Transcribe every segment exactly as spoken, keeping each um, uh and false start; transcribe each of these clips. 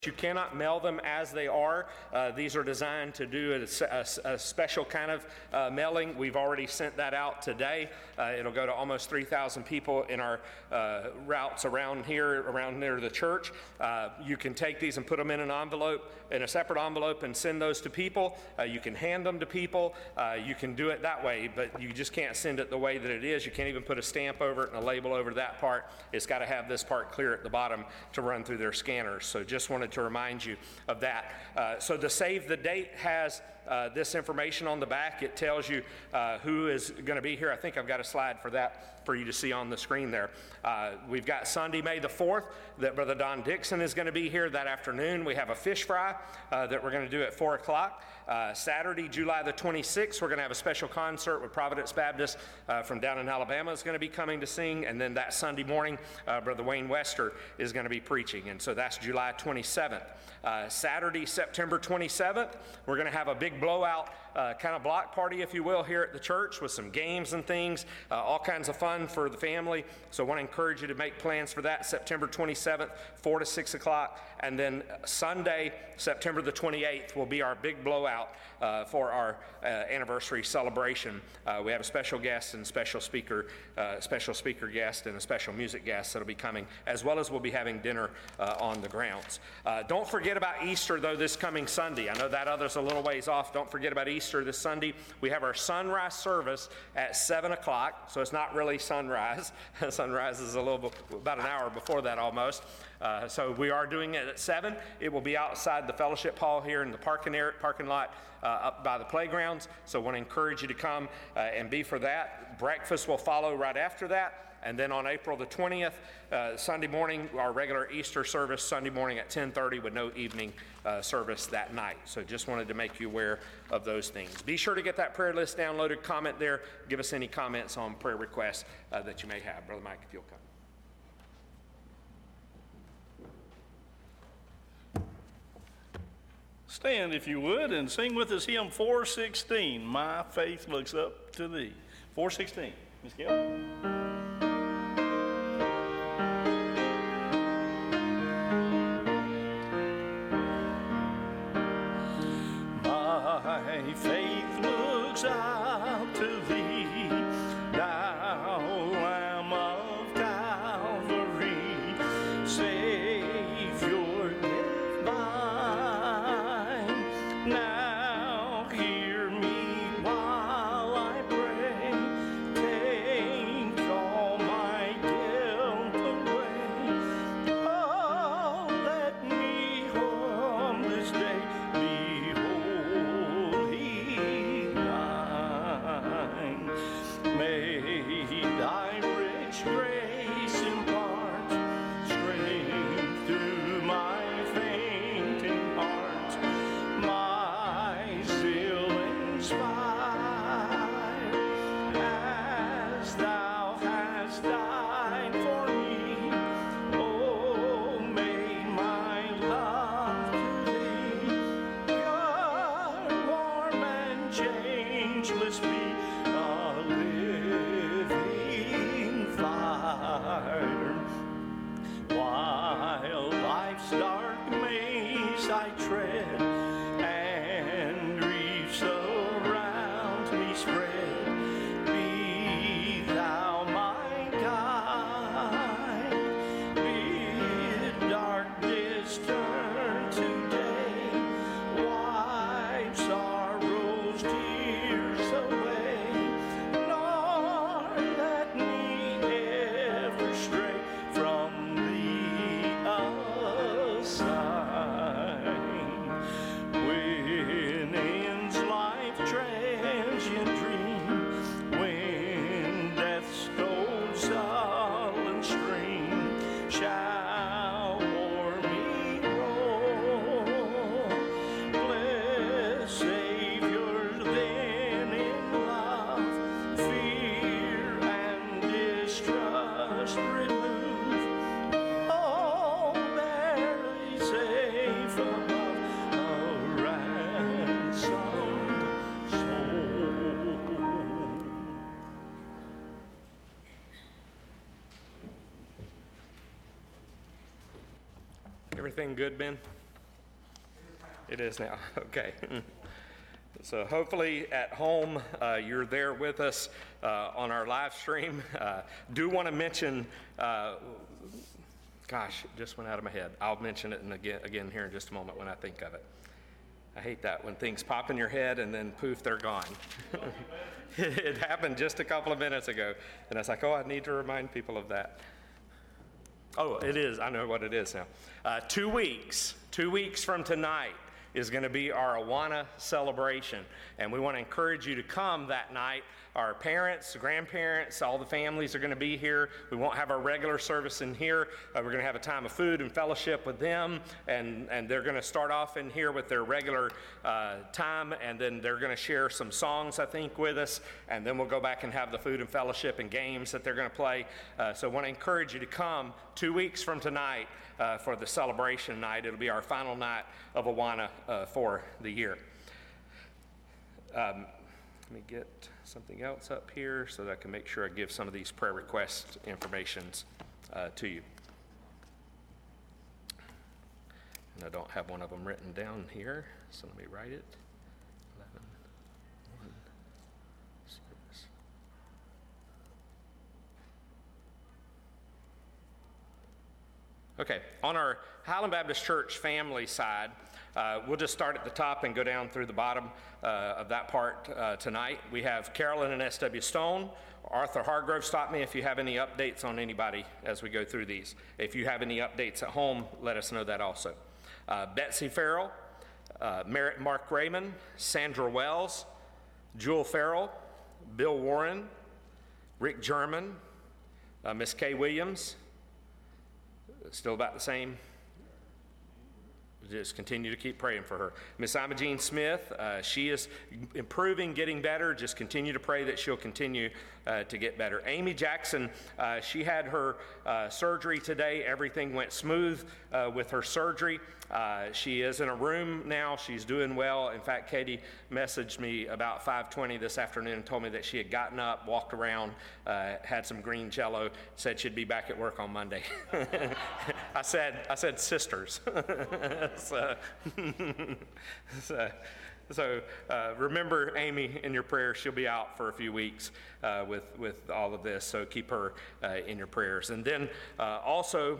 You cannot mail them as they are. Uh, these are designed to do a, a, a special kind of uh, mailing. We've already sent that out today. Uh, it'll go to almost three thousand people in our uh, routes around here, around near the church. Uh, you can take these and put them in an envelope, in a separate envelope, and send those to people. Uh, you can hand them to people. Uh, you can do it that way, but you just can't send it the way that it is. You can't even put a stamp over it and a label over that part. It's got to have this part clear at the bottom to run through their scanners. So just wanted to remind you of that. Uh, so the save the date has uh, this information on the back. It tells you uh, who is going to be here. I think I've got a slide for that for you to see on the screen there. Uh, we've got Sunday, May the fourth, that Brother Don Dixon is going to be here that afternoon. We have a fish fry uh, that we're going to do at four o'clock. Uh, Saturday, July the twenty-sixth, we're going to have a special concert with Providence Baptist uh, from down in Alabama is going to be coming to sing. And then that Sunday morning, uh, Brother Wayne Wester is going to be preaching. And so that's July twenty-seventh. Uh, Saturday, September twenty-seventh, we're going to have a big blowout uh, kind of block party, if you will, here at the church with some games and things, uh, all kinds of fun for the family. So I want to encourage you to make plans for that, September twenty-seventh, four to six o'clock. And then Sunday, September the twenty-eighth, will be our big blowout uh, for our uh, anniversary celebration. Uh, we have a special guest and special speaker, uh, special speaker guest and a special music guest that'll be coming, as well as we'll be having dinner uh, on the grounds. Uh, don't forget about Easter, though, this coming Sunday. I know that other's a little ways off. Don't forget about Easter this Sunday. We have our sunrise service at seven o'clock, so it's not really sunrise. Sunrise is a little bit, about an hour before that almost. Uh, so we are doing it at seven. It will be outside the fellowship hall here in the parking area, parking lot uh, up by the playgrounds. So I want to encourage you to come uh, and be for that. Breakfast will follow right after that. And then on April the twentieth, uh, Sunday morning, our regular Easter service, Sunday morning at ten thirty with no evening uh, service that night. So just wanted to make you aware of those things. Be sure to get that prayer list downloaded, comment there, give us any comments on prayer requests uh, that you may have. Brother Mike, if you'll come. Stand, if you would, and sing with us hymn four sixteen, My Faith Looks Up to Thee. four sixteen, Miz Gail. My faith looks up to Thee, Thou Lamb of Calvary, Savior divine. Now hear me while I pray, take all my guilt away. Oh, let me on this day be wholly thine. May Thy rich grace impart strength to my fainting heart, my zeal inspire, as Thou hast died for me. Oh, may my love to Thee, pure, warm, and changeless, be a living fire. While life's dark maze I tread, and griefs around me spread, be Thou my guide. Bid darkness turn to day, wipe sorrow's tears away, nor let me ever stray from Thee aside. When ends life's transient dream, when death's cold sullen stream shall o'er me roll, blessed Savior, then in love, fear and distrust remove. Oh, barely safe above a ransomed soul. Everything good, Ben? It is now, okay. So hopefully at home, uh, you're there with us uh, on our live stream. Uh, do want to mention, uh, gosh, it just went out of my head. I'll mention it in again, again here in just a moment when I think of it. I hate that when things pop in your head and then poof, they're gone. It happened just a couple of minutes ago, and I was like, oh, I need to remind people of that. Oh, it is. I know what it is now. Uh, two weeks, two weeks from tonight is going to be our Awana celebration, and we want to encourage you to come that night. Our parents, grandparents, all the families are going to be here. We won't have our regular service in here. Uh, we're going to have a time of food and fellowship with them, and, and they're going to start off in here with their regular uh, time, and then they're going to share some songs, I think, with us, and then we'll go back and have the food and fellowship and games that they're going to play. Uh, so I want to encourage you to come two weeks from tonight uh, for the celebration night. It'll be our final night of Awana uh, for the year. Um, let me get something else up here so that I can make sure I give some of these prayer request informations uh, to you. And I don't have one of them written down here, so let me write it. eleven, one, service. Okay, on our Highland Baptist Church family side, Uh, we'll just start at the top and go down through the bottom uh, of that part uh, tonight. We have Carolyn and S W Stone. Arthur Hargrove, stop me if you have any updates on anybody as we go through these. If you have any updates at home, let us know that also. Uh, Betsy Farrell, uh, Merritt Mark Raymond, Sandra Wells, Jewel Farrell, Bill Warren, Rick German, uh, Miss Kay Williams, still about the same. Just continue to keep praying for her. Miss Imogene Smith, uh, she is improving, getting better. Just continue to pray that she'll continue uh, to get better. Amy Jackson, uh, she had her uh, surgery today. Everything went smooth uh, with her surgery. Uh, she is in a room now. She's doing well. In fact, Katie messaged me about five twenty this afternoon and told me that she had gotten up, walked around, uh, had some green Jell-O, said she'd be back at work on Monday. I said, I said sisters. so, so, so uh, remember Amy in your prayers. She'll be out for a few weeks uh, with, with all of this, so keep her uh, in your prayers. And then uh, also,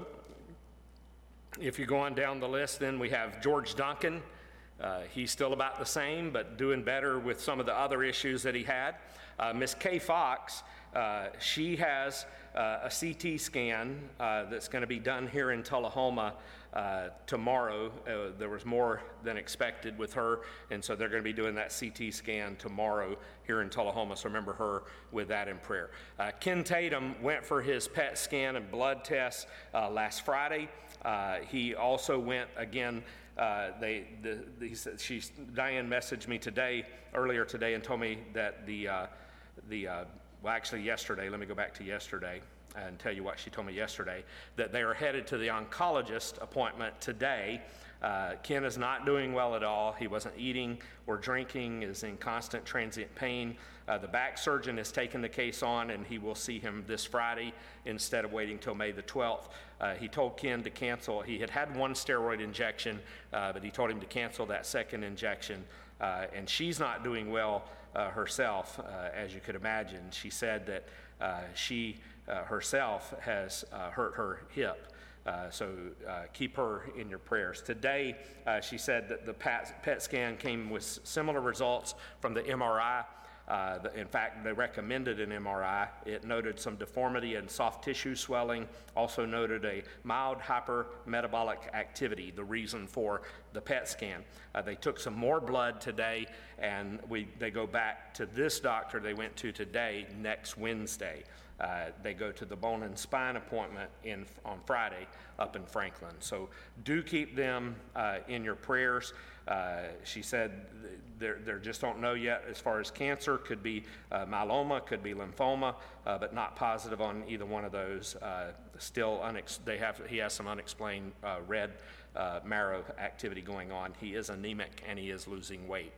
if you go on down the list, then we have George Duncan. Uh, he's still about the same, but doing better with some of the other issues that he had. Uh, Miss Kay Fox, uh, she has uh, a C T scan uh, that's going to be done here in Tullahoma uh, tomorrow. Uh, there was more than expected with her, and so they're going to be doing that C T scan tomorrow here in Tullahoma, so remember her with that in prayer. Uh, Ken Tatum went for his P E T scan and blood tests uh, last Friday. Uh, he also went again. Uh, they, the, the, he said, she, Diane messaged me today, earlier today, and told me that the, uh, the, uh, well, actually yesterday. Let me go back to yesterday and tell you what she told me yesterday. That they are headed to the oncologist appointment today. Uh, Ken is not doing well at all. He wasn't eating or drinking, is in constant transient pain. Uh, the back surgeon has taken the case on, and he will see him this Friday instead of waiting till May the twelfth. Uh, he told Ken to cancel. He had had one steroid injection, uh, but he told him to cancel that second injection. Uh, and she's not doing well uh, herself, uh, as you could imagine. She said that uh, she uh, herself has uh, hurt her hip. Uh, so uh, keep her in your prayers. Today, uh, she said that the P E T scan came with similar results from the M R I. Uh, the, in fact, they recommended an M R I. It noted some deformity and soft tissue swelling, also noted a mild hypermetabolic activity, the reason for the P E T scan. Uh, they took some more blood today, and we, they go back to this doctor they went to today, next Wednesday. Uh, they go to the bone and spine appointment in, on Friday up in Franklin. So do keep them uh, in your prayers. Uh, she said they just don't know yet as far as cancer. Could be uh, myeloma, could be lymphoma, uh, but not positive on either one of those. Uh, still, unex- they have. He has some unexplained uh, red uh, marrow activity going on. He is anemic and he is losing weight.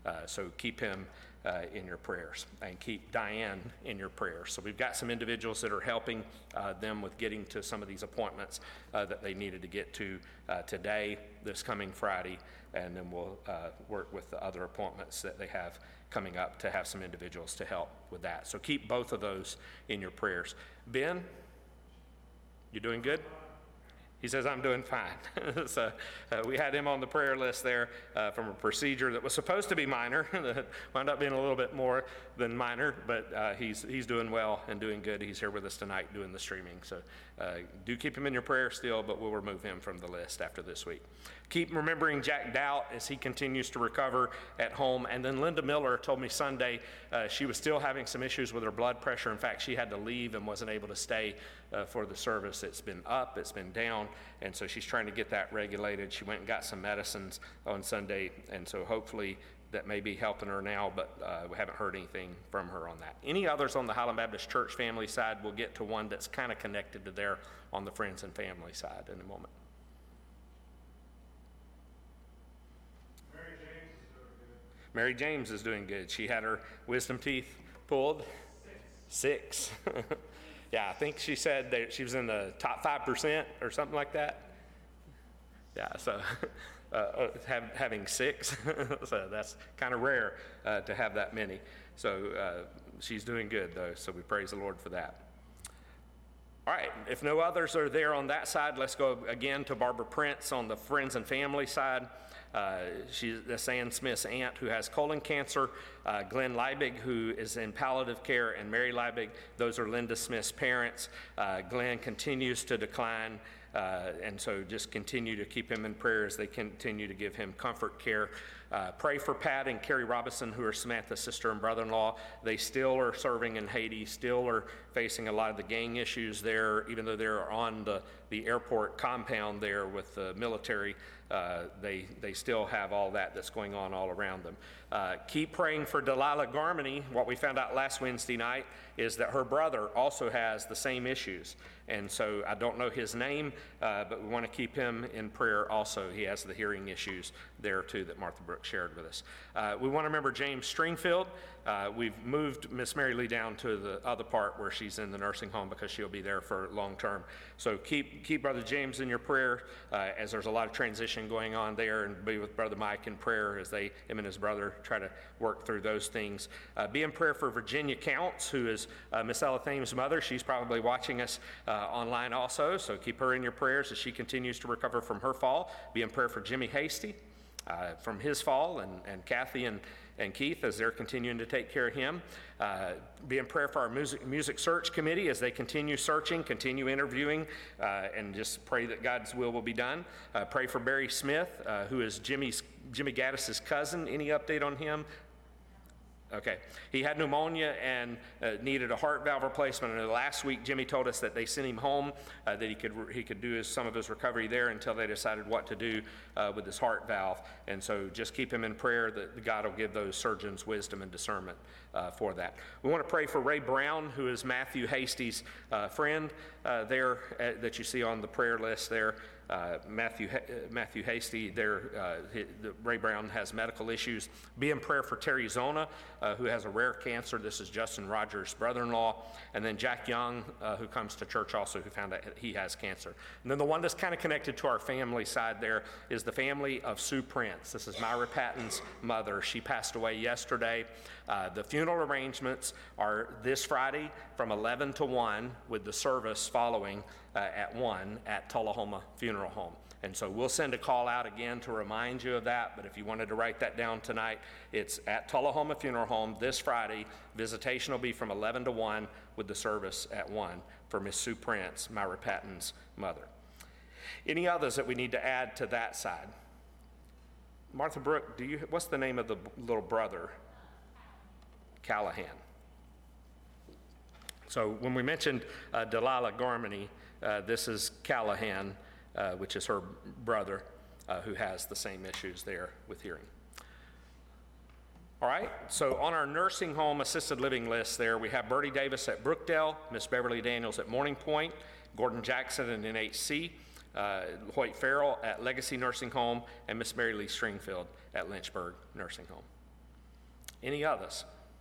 Uh, so keep him uh, in your prayers, and keep Diane in your prayers. So we've got some individuals that are helping uh, them with getting to some of these appointments uh, that they needed to get to uh, today, this coming Friday, and then we'll uh, work with the other appointments that they have coming up to have some individuals to help with that. So keep both of those in your prayers. Ben, you doing good? He says, I'm doing fine. So uh, we had him on the prayer list there uh, from a procedure that was supposed to be minor, that wound up being a little bit more than minor, but uh, he's he's doing well and doing good. He's here with us tonight doing the streaming. So uh, do keep him in your prayer still, but we'll remove him from the list after this week. Keep remembering Jack Doubt as he continues to recover at home. And then Linda Miller told me Sunday uh, she was still having some issues with her blood pressure. In fact, she had to leave and wasn't able to stay uh, for the service. It's been up, it's been down, and so she's trying to get that regulated. She went and got some medicines on Sunday, and so hopefully that may be helping her now, but uh, we haven't heard anything from her on that. Any others on the Highland Baptist Church family side? We'll get to one that's kind of connected to there on the friends and family side in a moment. Mary James is doing good. She had her wisdom teeth pulled. Six. Six. Yeah, I think she said that she was in the top five percent or something like that. Yeah, so uh, uh, have, having six, so that's kind of rare uh, to have that many. So uh, she's doing good, though, so we praise the Lord for that. All right, if no others are there on that side, let's go again to Barbara Prince on the friends and family side. Uh, she's that's Ann Smith's aunt who has colon cancer, uh, Glenn Liebig, who is in palliative care, and Mary Liebig, those are Linda Smith's parents. Uh, Glenn continues to decline, uh, and so just continue to keep him in prayer as they continue to give him comfort care. Uh, pray for Pat and Carrie Robinson, who are Samantha's sister and brother-in-law. They still are serving in Haiti, still are facing a lot of the gang issues there, even though they're on the, the airport compound there with the military. Uh, they they still have all that that's going on all around them. Uh, keep praying for Delilah Garmany. What we found out last Wednesday night is that her brother also has the same issues. And so I don't know his name, uh, but we want to keep him in prayer also. He has the hearing issues there too that Martha Brooks shared with us. Uh, we want to remember James Stringfield. Uh, we've moved Miss Mary Lee down to the other part where she's in the nursing home because she'll be there for long term. So keep keep Brother James in your prayer uh, as there's a lot of transition going on there, and be with Brother Mike in prayer as they, him and his brother, try to work through those things. Uh, be in prayer for Virginia Counts, who is uh, Miss Ella Thames' mother. She's probably watching us uh, online also, so keep her in your prayers as she continues to recover from her fall. Be in prayer for Jimmy Hasty uh, from his fall, and, and Kathy and and Keith as they're continuing to take care of him. Uh, be in prayer for our music, music search committee as they continue searching, continue interviewing, uh, and just pray that God's will will be done. Uh, pray for Barry Smith, uh, who is Jimmy's, Jimmy Gaddis's cousin. Any update on him? Okay. He had pneumonia and uh, needed a heart valve replacement. And last week, Jimmy told us that they sent him home, uh, that he could he could do his, some of his recovery there until they decided what to do uh, with his heart valve. And so just keep him in prayer that God will give those surgeons wisdom and discernment uh, for that. We want to pray for Ray Brown, who is Matthew Hasty's uh, friend uh, there uh, that you see on the prayer list there. Uh, Matthew uh, Matthew Hasty there, uh, he, the, Ray Brown has medical issues. Be in prayer for Terry Zona, uh, who has a rare cancer. This is Justin Rogers' brother-in-law. And then Jack Young, uh, who comes to church also, who found out he has cancer. And then the one that's kind of connected to our family side there is the family of Sue Prince. This is Myra Patton's mother. She passed away yesterday. Uh, the funeral arrangements are this Friday from eleven to one, with the service following uh, at one at Tullahoma Funeral Home. And so we'll send a call out again to remind you of that, but if you wanted to write that down tonight, it's at Tullahoma Funeral Home this Friday. Visitation will be from eleven to one, with the service at one for Miss Sue Prince, Myra Patton's mother. Any others that we need to add to that side? Martha Brooke, do you, what's the name of the little brother? Callahan. So when we mentioned uh, Delilah Garmany, uh, this is Callahan, uh, which is her brother, uh, who has the same issues there with hearing. All right, so on our nursing home assisted living list there, we have Bertie Davis at Brookdale, Miss Beverly Daniels at Morning Point, Gordon Jackson at N H C, uh, Hoyt Farrell at Legacy Nursing Home, and Miss Mary Lee Stringfield at Lynchburg Nursing Home. Any others?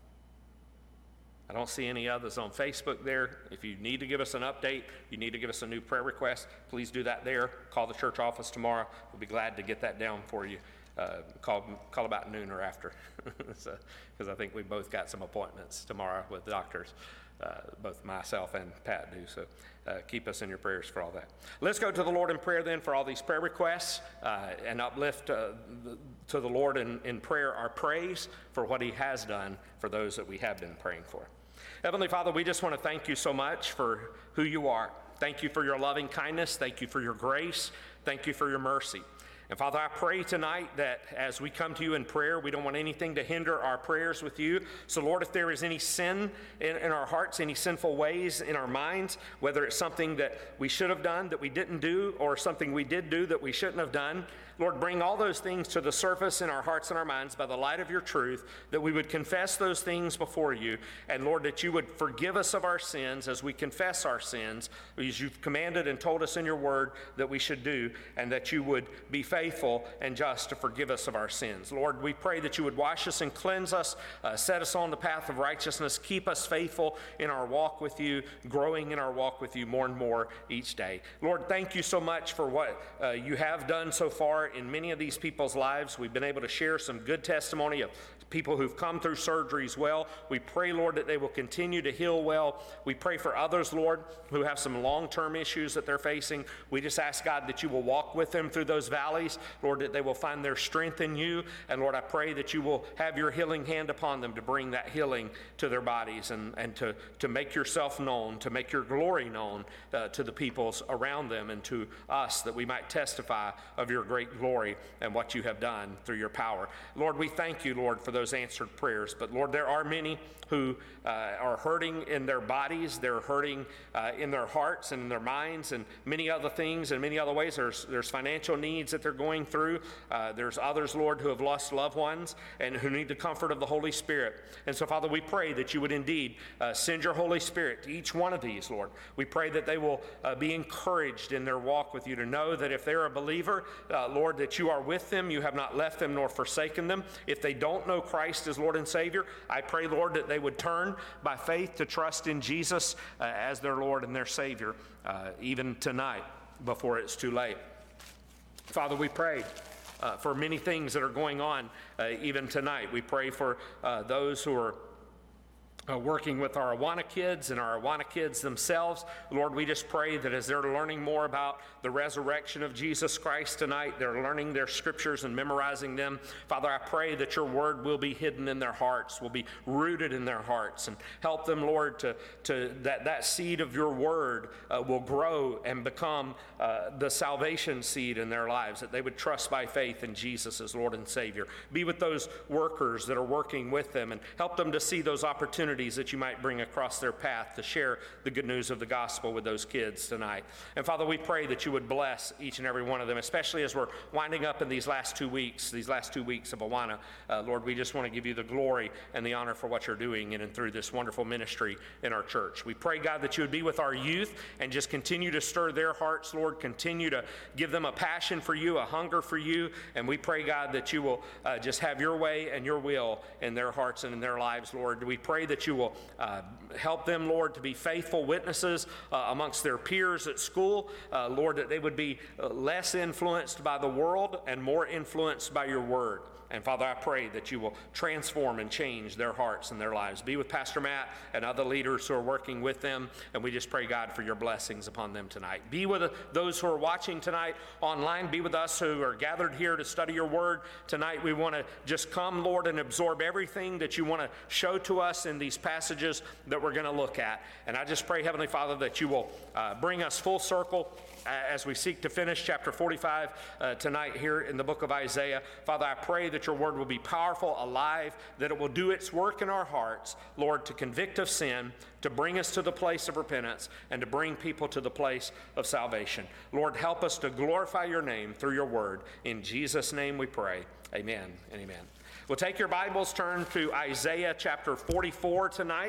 I don't see any others on Facebook there. If you need to give us an update, you need to give us a new prayer request, please do that there. Call the church office tomorrow. We'll be glad to get that down for you. Uh, call, call about noon or after, because so, I think we both got some appointments tomorrow with doctors. Uh, both myself and Pat do, so uh, keep us in your prayers for all that. Let's go to the Lord in prayer then for all these prayer requests uh, and uplift uh, the, to the Lord in, in prayer our praise for what he has done for those that we have been praying for. Heavenly Father, we just want to thank you so much for who you are. Thank you for your loving kindness. Thank you for your grace. Thank you for your mercy. And Father, I pray tonight that as we come to you in prayer, we don't want anything to hinder our prayers with you. So Lord, if there is any sin in, in our hearts, any sinful ways in our minds, whether it's something that we should have done that we didn't do, or something we did do that we shouldn't have done, Lord, bring all those things to the surface in our hearts and our minds by the light of your truth, that we would confess those things before you, and Lord, that you would forgive us of our sins as we confess our sins, as you've commanded and told us in your word that we should do, and that you would be faithful and just to forgive us of our sins. Lord, we pray that you would wash us and cleanse us, uh, set us on the path of righteousness, keep us faithful in our walk with you, growing in our walk with you more and more each day. Lord, thank you so much for what uh, you have done so far in many of these people's lives. We've been able to share some good testimony of people who've come through surgeries well. We pray, Lord, that they will continue to heal well. We pray for others, Lord, who have some long-term issues that they're facing. We just ask, God, that you will walk with them through those valleys, Lord, that they will find their strength in you. And Lord, I pray that you will have your healing hand upon them to bring that healing to their bodies, and, and to, to make yourself known, to make your glory known uh, to the peoples around them and to us, that we might testify of your great glory and what you have done through your power. Lord, we thank you, Lord, for those answered prayers. But Lord, there are many who uh, are hurting in their bodies, they're hurting uh, in their hearts and in their minds, and many other things, and many other ways. There's, there's financial needs that they're going through. Uh, there's others, Lord, who have lost loved ones and who need the comfort of the Holy Spirit. And so, Father, we pray that you would indeed uh, send your Holy Spirit to each one of these, Lord. We pray that they will uh, be encouraged in their walk with you, to know that if they're a believer, uh, Lord, that you are with them, you have not left them nor forsaken them. If they don't know Christ as Lord and Savior, I pray, Lord, that they would turn by faith to trust in Jesus uh, as their Lord and their Savior, uh, even tonight before it's too late. Father, we pray uh, for many things that are going on uh, even tonight. We pray for uh, those who are Uh, working with our Awana kids and our Awana kids themselves. Lord, we just pray that as they're learning more about the resurrection of Jesus Christ tonight, they're learning their scriptures and memorizing them. Father, I pray that your word will be hidden in their hearts, will be rooted in their hearts, and help them, Lord, to, to that, that seed of your word uh, will grow and become uh, the salvation seed in their lives, that they would trust by faith in Jesus as Lord and Savior. Be with those workers that are working with them, and help them to see those opportunities that you might bring across their path to share the good news of the gospel with those kids tonight. And Father, we pray that you would bless each and every one of them, especially as we're winding up in these last two weeks, these last two weeks of Awana. Uh, Lord, we just want to give you the glory and the honor for what you're doing in and through this wonderful ministry in our church. We pray, God, that you would be with our youth and just continue to stir their hearts, Lord, continue to give them a passion for you, a hunger for you. And we pray, God, that you will uh, just have your way and your will in their hearts and in their lives, Lord. We pray that you will uh, help them, Lord, to be faithful witnesses uh, amongst their peers at school. Uh, Lord, that they would be uh, less influenced by the world and more influenced by your word. And Father, I pray that you will transform and change their hearts and their lives. Be with Pastor Matt and other leaders who are working with them. And we just pray, God, for your blessings upon them tonight. Be with those who are watching tonight online. Be with us who are gathered here to study your word tonight. We want to just come, Lord, and absorb everything that you want to show to us in these passages that we're going to look at. And I just pray, Heavenly Father, that you will uh, bring us full circle as we seek to finish chapter forty-five uh, tonight here in the book of Isaiah. Father, I pray that your word will be powerful, alive, that it will do its work in our hearts, Lord, to convict of sin, to bring us to the place of repentance, and to bring people to the place of salvation. Lord, help us to glorify your name through your word. In Jesus' name we pray. Amen and amen. Well, take your Bibles, turn to Isaiah chapter forty-four tonight.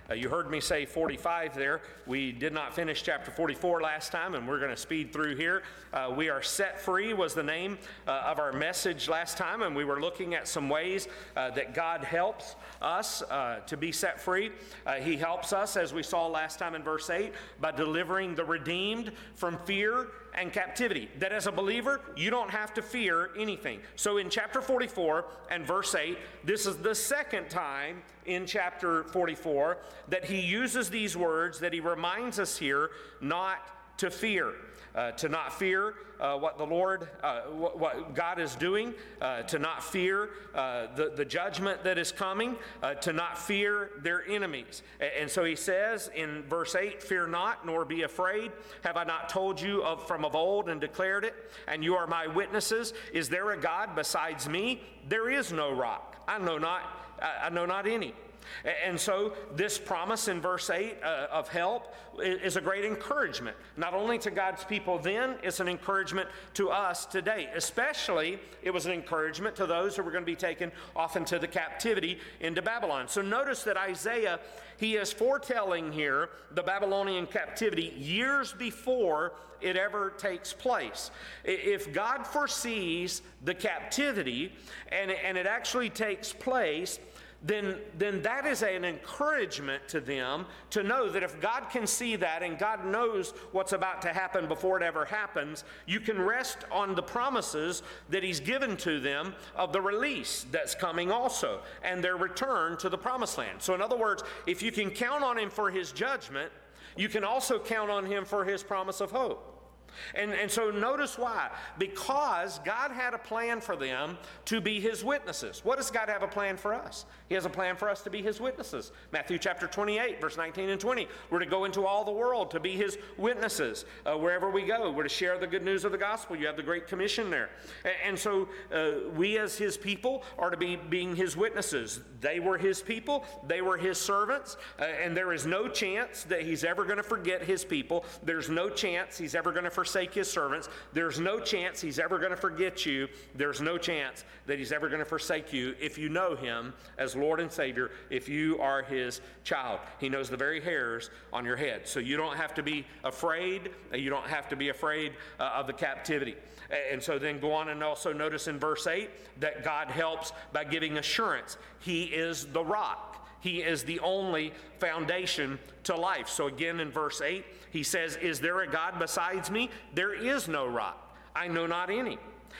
Uh, you heard me say forty-five there. We did not finish chapter forty-four last time, and we're going to speed through here. Uh, we are set free was the name uh, of our message last time, and we were looking at some ways uh, that God helps us uh, to be set free. Uh, he helps us, as we saw last time in verse eight, by delivering the redeemed from fear and captivity. That as a believer, you don't have to fear anything. So in chapter forty-four and verse eight, this is the second time in chapter forty-four that he uses these words that he reminds us here not to fear. Uh, to not fear uh, what the Lord, uh, what, what God is doing, uh, to not fear uh, the, the judgment that is coming, uh, to not fear their enemies. And, and so he says in verse eight, fear not, nor be afraid. Have I not told you of, from of old and declared it? And you are my witnesses. Is there a God besides me? There is no rock. I know not, I, I know not any. And so this promise in verse eight uh, of help is a great encouragement, not only to God's people then, it's an encouragement to us today. Especially, it was an encouragement to those who were going to be taken off into the captivity into Babylon. So notice that Isaiah, he is foretelling here the Babylonian captivity years before it ever takes place. If God foresees the captivity and, and it actually takes place, Then, then that is an encouragement to them to know that if God can see that and God knows what's about to happen before it ever happens, you can rest on the promises that he's given to them of the release that's coming also and their return to the promised land. So in other words, if you can count on him for his judgment, you can also count on him for his promise of hope. And, and so notice why. Because God had a plan for them to be his witnesses. What does God have a plan for us? He has a plan for us to be his witnesses. Matthew chapter twenty-eight, verse nineteen and twenty. We're to go into all the world to be his witnesses. Uh, wherever we go, we're to share the good news of the gospel. You have the Great Commission there. And, and so uh, we as his people are to be being his witnesses. They were his people. They were his servants. Uh, and there is no chance that he's ever going to forget his people. There's no chance he's ever going to forsake his servants. There's no chance he's ever going to forget you. There's no chance that he's ever going to forsake you if you know him as Lord and Savior, if you are his child. He knows the very hairs on your head. So you don't have to be afraid. You don't have to be afraid uh, of the captivity. And so then go on and also notice in verse eight that God helps by giving assurance. He is the rock. He is the only foundation to life. So again in verse eight, he says, is there a God besides me? There is no rock. I know not any.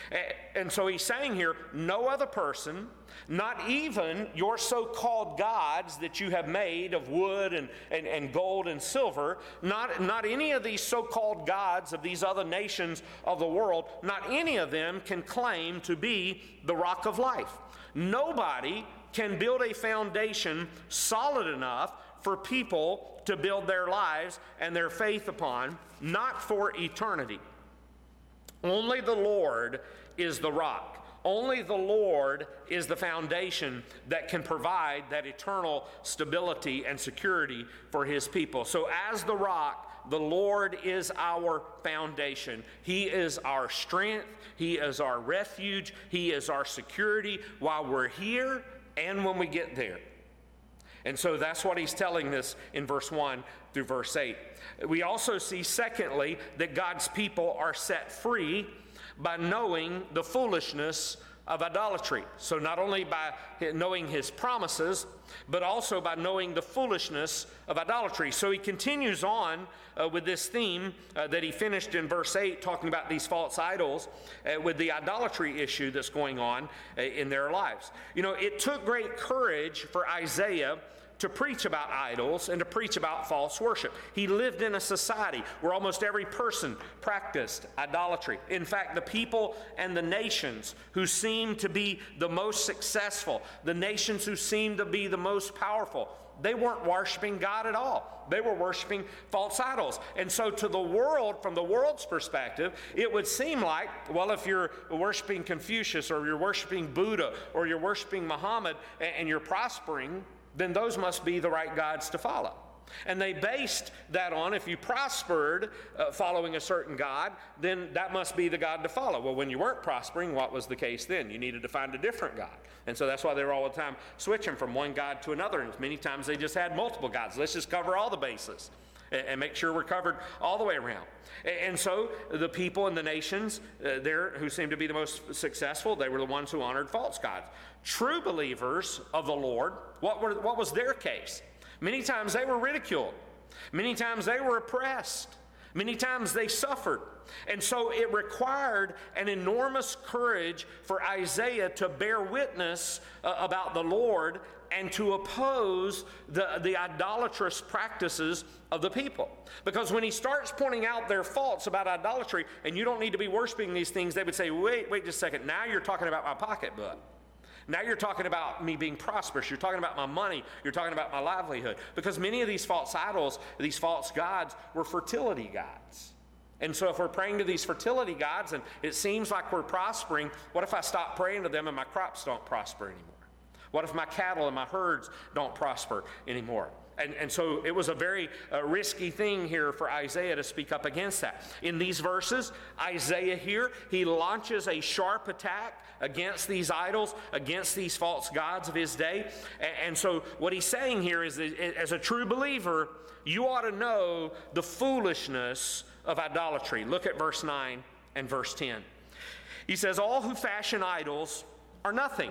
And so he's saying here, no other person, not even your so-called gods that you have made of wood and, and, and gold and silver, not, not any of these so-called gods of these other nations of the world, not any of them can claim to be the rock of life. Nobody can build a foundation solid enough for people to build their lives and their faith upon, not for eternity. Only the Lord is the rock. Only the Lord is the foundation that can provide that eternal stability and security for his people. So as the rock, the Lord is our foundation. He is our strength. He is our refuge. He is our security while we're here and when we get there. And so that's what he's telling us in verse one through verse eight. We also see, secondly, that God's people are set free by knowing the foolishness of idolatry. So not only by knowing his promises, but also by knowing the foolishness of idolatry. So he continues on uh, with this theme uh, that he finished in verse eight, talking about these false idols, uh, with the idolatry issue that's going on uh, in their lives. You know, it took great courage for Isaiah to preach about idols and to preach about false worship. He lived in a society where almost every person practiced idolatry. In fact, the people and the nations who seemed to be the most successful, the nations who seemed to be the most powerful, they weren't worshiping God at all. They were worshiping false idols. And so to the world, from the world's perspective, it would seem like, well, if you're worshiping Confucius or you're worshiping Buddha or you're worshiping Muhammad and you're prospering, then those must be the right gods to follow. And they based that on, if you prospered uh, following a certain God, then that must be the God to follow. Well, when you weren't prospering, what was the case then? You needed to find a different God. And so that's why they were all the time switching from one God to another. And many times they just had multiple gods. Let's just cover all the bases and, and make sure we're covered all the way around. And, and so the people and the nations uh, there who seemed to be the most successful, they were the ones who honored false gods. True believers of the Lord, what were what was their case? Many times they were ridiculed. Many times they were oppressed. Many times they suffered. And so it required an enormous courage for Isaiah to bear witness uh, about the Lord and to oppose the, the idolatrous practices of the people. Because when he starts pointing out their faults about idolatry, and you don't need to be worshiping these things, they would say, wait, wait just a second, now you're talking about my pocketbook. Now you're talking about me being prosperous. You're talking about my money. You're talking about my livelihood. Because many of these false idols, these false gods, were fertility gods. And so if we're praying to these fertility gods and it seems like we're prospering, what if I stop praying to them and my crops don't prosper anymore? What if my cattle and my herds don't prosper anymore? And, and so it was a very uh, risky thing here for Isaiah to speak up against that. In these verses, Isaiah here, he launches a sharp attack against these idols, against these false gods of his day. And, and so what he's saying here is that as a true believer, you ought to know the foolishness of idolatry. Look at verse nine and verse ten. He says, all who fashion idols are nothing,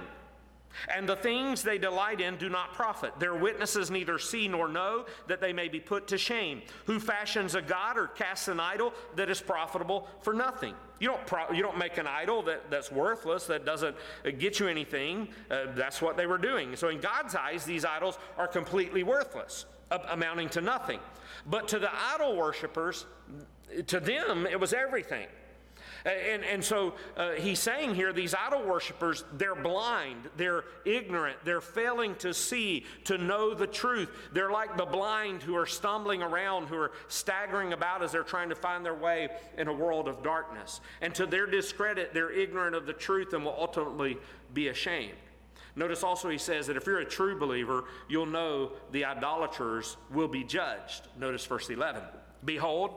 and the things they delight in do not profit. Their witnesses neither see nor know, that they may be put to shame. Who fashions a god or casts an idol that is profitable for nothing? You don't pro- you don't make an idol that, that's worthless, that doesn't get you anything. Uh, that's what they were doing. So in God's eyes, these idols are completely worthless, uh, amounting to nothing. But to the idol worshipers, to them, it was everything. And, and so uh, he's saying here, these idol worshipers, they're blind, they're ignorant, they're failing to see, to know the truth. They're like the blind who are stumbling around, who are staggering about as they're trying to find their way in a world of darkness. And to their discredit, they're ignorant of the truth and will ultimately be ashamed. Notice also he says that if you're a true believer, you'll know the idolaters will be judged. Notice verse eleven. Behold,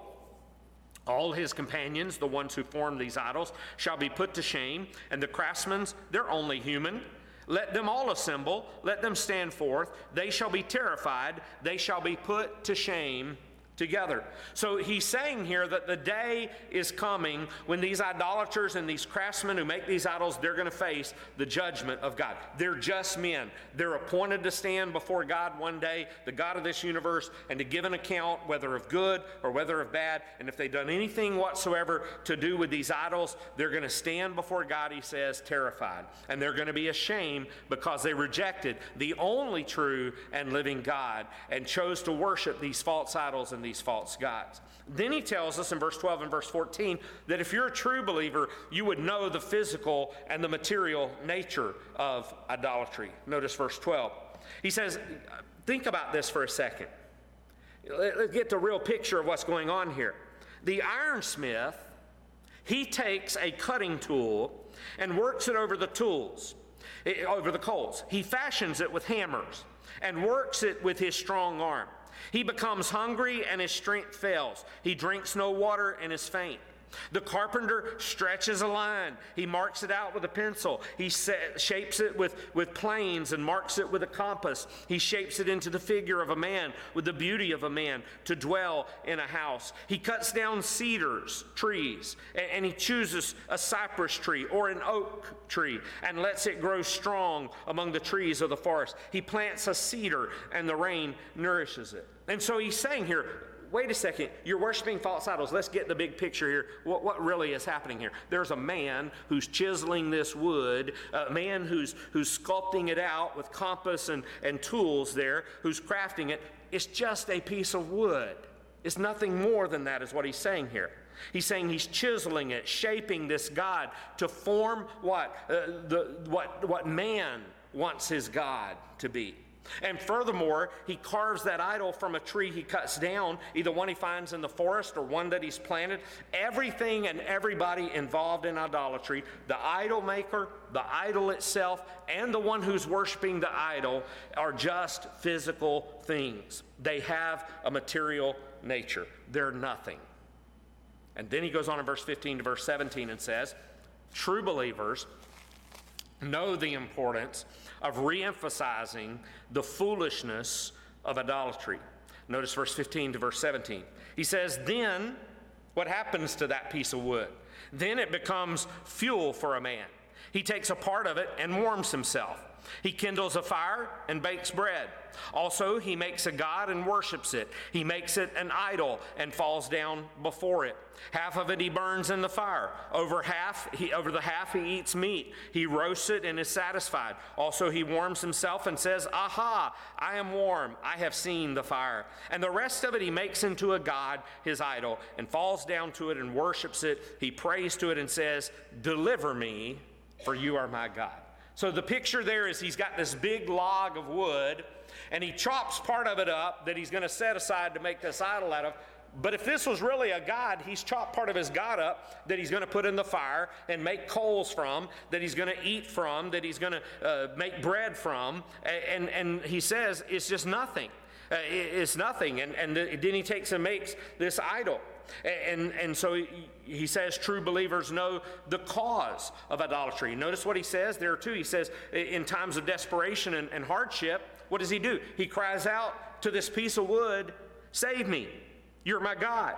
all his companions, the ones who form these idols, shall be put to shame, and the craftsmen, they're only human. Let them all assemble, let them stand forth. They shall be terrified, they shall be put to shame together. So he's saying here that the day is coming when these idolaters and these craftsmen who make these idols, they're going to face the judgment of God. They're just men. They're appointed to stand before God one day, the God of this universe, and to give an account, whether of good or whether of bad. And if they've done anything whatsoever to do with these idols, they're going to stand before God, he says, terrified. And they're going to be ashamed because they rejected the only true and living God and chose to worship these false idols and these false gods. Then he tells us in verse twelve and verse fourteen that if you're a true believer, you would know the physical and the material nature of idolatry. Notice verse twelve. He says, think about this for a second. Let's get the real picture of what's going on here. The ironsmith, he takes a cutting tool and works it over the tools, over the coals. He fashions it with hammers and works it with his strong arm. He becomes hungry and his strength fails. He drinks no water and is faint. The carpenter stretches a line. He marks it out with a pencil. He set, shapes it with, with planes and marks it with a compass. He shapes it into the figure of a man with the beauty of a man to dwell in a house. He cuts down cedars, trees, and, and he chooses a cypress tree or an oak tree and lets it grow strong among the trees of the forest. He plants a cedar and the rain nourishes it. And so he's saying here, wait a second, you're worshiping false idols. Let's get the big picture here. What, what really is happening here? There's a man who's chiseling this wood, a man who's, who's sculpting it out with compass and, and tools there, who's crafting it. It's just a piece of wood. It's nothing more than that is what he's saying here. He's saying he's chiseling it, shaping this God to form what? Uh, the, what, what man wants his God to be. And furthermore, he carves that idol from a tree he cuts down, either one he finds in the forest or one that he's planted. Everything and everybody involved in idolatry, the idol maker, the idol itself, and the one who's worshiping the idol, are just physical things. They have a material nature. They're nothing. And then he goes on in verse fifteen to verse seventeen and says, true believers know the importance of re-emphasizing the foolishness of idolatry. Notice verse fifteen to verse seventeen. He says, then what happens to that piece of wood? Then it becomes fuel for a man. He takes a part of it and warms himself. He kindles a fire and bakes bread. Also, he makes a god and worships it. He makes it an idol and falls down before it. Half of it he burns in the fire. Over half, he, over the half he eats meat. He roasts it and is satisfied. Also, he warms himself and says, aha, I am warm. I have seen the fire. And the rest of it he makes into a god, his idol, and falls down to it and worships it. He prays to it and says, deliver me, for you are my God. So the picture there is he's got this big log of wood, and he chops part of it up that he's going to set aside to make this idol out of. But if this was really a god, he's chopped part of his god up that he's going to put in the fire and make coals from, that he's going to eat from, that he's going to uh, make bread from. And, and he says it's just nothing. Uh, it's nothing. And, and then he takes and makes this idol. And, and so he, he says true believers know the cause of idolatry. Notice what he says there too. He says in times of desperation and, and hardship, what does he do? He cries out to this piece of wood, save me, you're my God.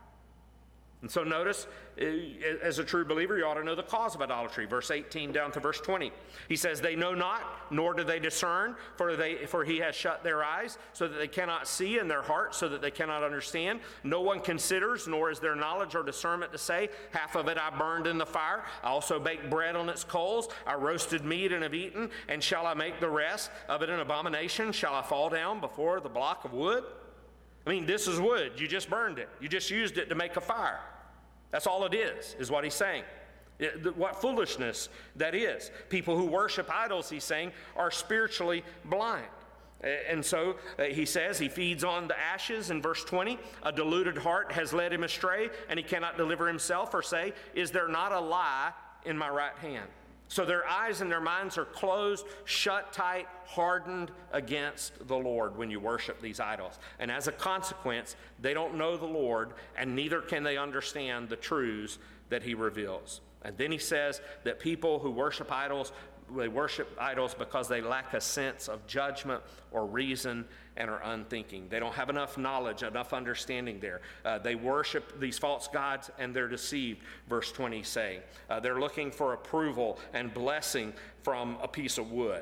And so notice, as a true believer, you ought to know the cause of idolatry. Verse eighteen down to verse twenty. He says, they know not, nor do they discern, for they for he has shut their eyes, so that they cannot see, and their hearts, so that they cannot understand. No one considers, nor is there knowledge or discernment to say, half of it I burned in the fire. I also baked bread on its coals. I roasted meat and have eaten. And shall I make the rest of it an abomination? Shall I fall down before the block of wood? I mean, this is wood. You just burned it. You just used it to make a fire. That's all it is, is what he's saying. It, what foolishness that is. People who worship idols, he's saying, are spiritually blind. And so uh, he says he feeds on the ashes in verse twenty. A deluded heart has led him astray, and he cannot deliver himself or say, is there not a lie in my right hand? So their eyes and their minds are closed, shut tight, hardened against the Lord when you worship these idols. And as a consequence, they don't know the Lord, and neither can they understand the truths that he reveals. And then he says that people who worship idols, they worship idols because they lack a sense of judgment or reason and are unthinking. They don't have enough knowledge, enough understanding there. Uh, they worship these false gods and they're deceived, verse twenty saying. Uh, they're looking for approval and blessing from a piece of wood.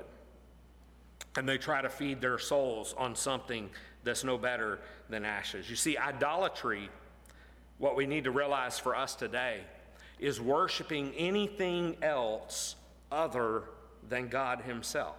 And they try to feed their souls on something that's no better than ashes. You see, idolatry, what we need to realize for us today, is worshiping anything else other than God himself.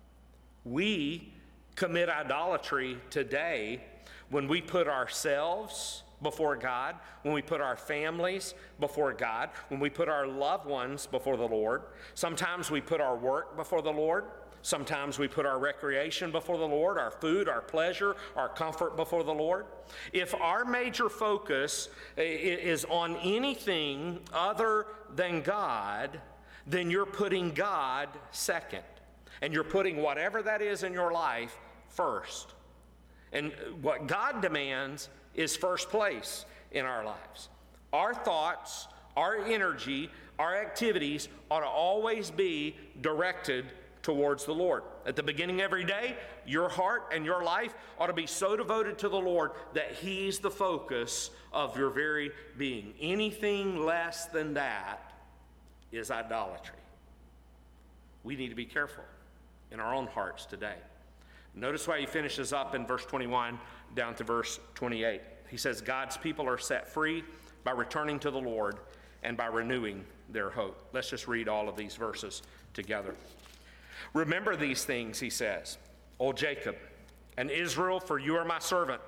We commit idolatry today when we put ourselves before God, when we put our families before God, when we put our loved ones before the Lord. Sometimes we put our work before the Lord. Sometimes we put our recreation before the Lord, our food, our pleasure, our comfort before the Lord. If our major focus is on anything other than God, then you're putting God second. And you're putting whatever that is in your life first. And what God demands is first place in our lives. Our thoughts, our energy, our activities ought to always be directed towards the Lord. At the beginning of every day, your heart and your life ought to be so devoted to the Lord that he's the focus of your very being. Anything less than that is idolatry. We need to be careful in our own hearts today. Notice why he finishes up in verse twenty-one down to verse twenty-eight. He says, God's people are set free by returning to the Lord and by renewing their hope. Let's just read all of these verses together. Remember these things, he says, O Jacob and Israel, for you are my servant.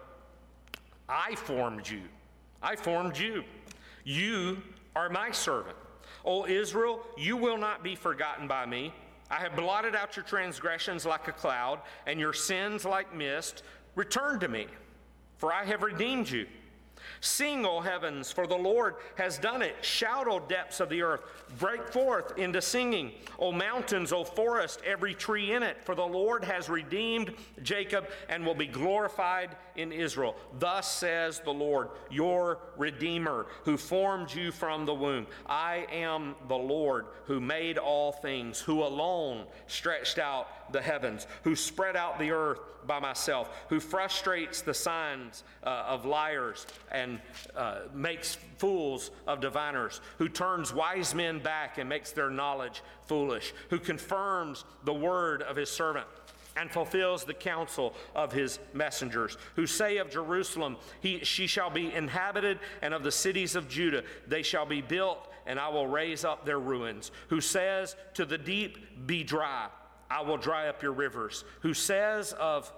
I formed you. I formed you. You are my servant. O Israel, you will not be forgotten by me. I have blotted out your transgressions like a cloud, and your sins like mist. Return to me, for I have redeemed you. Sing, O heavens, for the Lord has done it. Shout, O depths of the earth. Break forth into singing, O mountains, O forest, every tree in it. For the Lord has redeemed Jacob and will be glorified in Israel. Thus says the Lord, your Redeemer, who formed you from the womb. I am the Lord who made all things, who alone stretched out the heavens, who spread out the earth by myself, who frustrates the signs uh, of liars and uh, makes fools of diviners, who turns wise men back and makes their knowledge foolish, who confirms the word of his servant and fulfills the counsel of his messengers, who say of Jerusalem, he, she shall be inhabited, and of the cities of Judah, they shall be built, and I will raise up their ruins, who says to the deep, be dry, I will dry up your rivers, who says of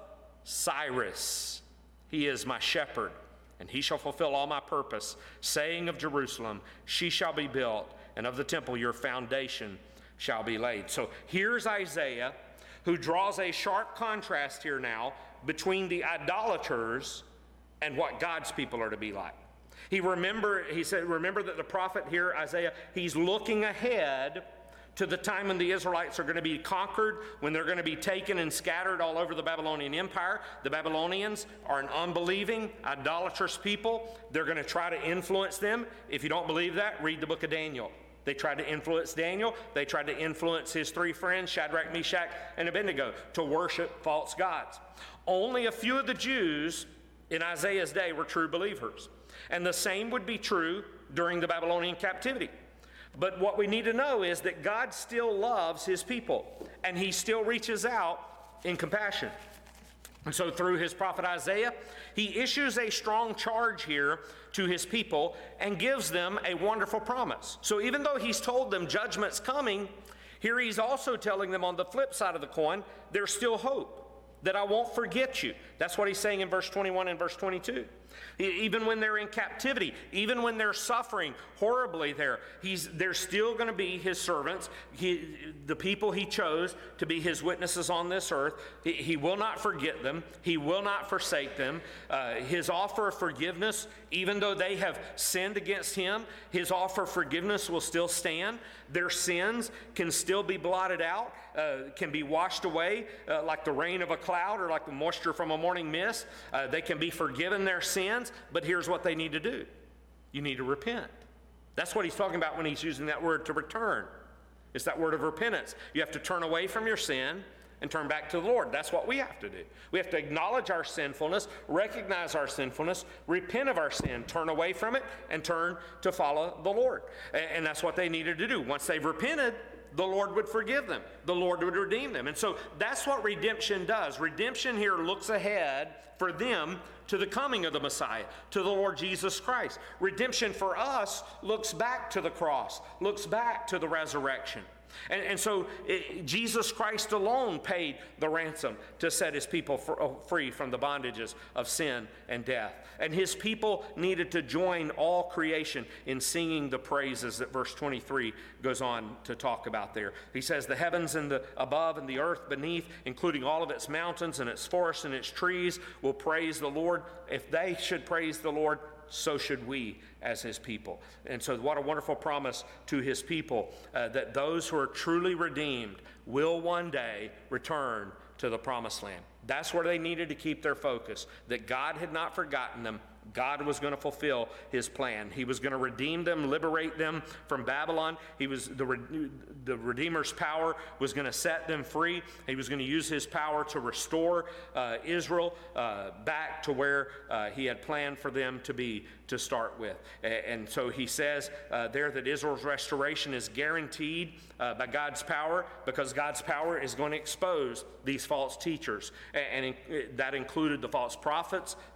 Cyrus, he is my shepherd, and he shall fulfill all my purpose, saying of Jerusalem, she shall be built, and of the temple your foundation shall be laid. So here's Isaiah, who draws a sharp contrast here now between the idolaters and what God's people are to be like. He remember, he said, remember that the prophet here, Isaiah, he's looking ahead to the time when the Israelites are going to be conquered, when they're going to be taken and scattered all over the Babylonian Empire. The Babylonians are an unbelieving, idolatrous people. They're going to try to influence them. If you don't believe that, read the book of Daniel. They tried to influence Daniel. They tried to influence his three friends, Shadrach, Meshach, and Abednego, to worship false gods. Only a few of the Jews in Isaiah's day were true believers. And the same would be true during the Babylonian captivity. But what we need to know is that God still loves his people, and he still reaches out in compassion. And so through his prophet Isaiah, he issues a strong charge here to his people and gives them a wonderful promise. So even though he's told them judgment's coming, here he's also telling them on the flip side of the coin, there's still hope, that I won't forget you. That's what he's saying in verse twenty-one and verse twenty-two. Even when they're in captivity, even when they're suffering horribly there, he's, they're still going to be his servants, he, the people he chose to be his witnesses on this earth. He, he will not forget them. He will not forsake them. Uh, his offer of forgiveness, even though they have sinned against him, his offer of forgiveness will still stand. Their sins can still be blotted out, uh, can be washed away uh, like the rain of a cloud or like the moisture from a morning mist. Uh, they can be forgiven their sins, but here's what they need to do. You need to repent. That's what he's talking about when he's using that word to return. It's that word of repentance. You have to turn away from your sin and turn back to the Lord. That's what we have to do. We have to acknowledge our sinfulness, recognize our sinfulness, repent of our sin, turn away from it, and turn to follow the Lord. And that's what they needed to do. Once they've repented, the Lord would forgive them. The Lord would redeem them. And so that's what redemption does. Redemption here looks ahead for them to the coming of the Messiah, to the Lord Jesus Christ. Redemption for us looks back to the cross, looks back to the resurrection. And, and so it, Jesus Christ alone paid the ransom to set his people for, oh, free from the bondages of sin and death. And his people needed to join all creation in singing the praises that verse twenty-three goes on to talk about there. He says, the heavens and the above and the earth beneath, including all of its mountains and its forests and its trees, will praise the Lord. If they should praise the Lord, so should we as his people. And so what a wonderful promise to his people, uh, that those who are truly redeemed will one day return to the promised land. That's where they needed to keep their focus, that God had not forgotten them. God was going to fulfill his plan. He was going to redeem them, liberate them from Babylon. He was the, the Redeemer's power was going to set them free. He was going to use his power to restore uh, Israel uh, back to where uh, he had planned for them to be to start with. And so he says uh, there that Israel's restoration is guaranteed uh, by God's power, because God's power is going to expose these false teachers. And, and that included the false prophets,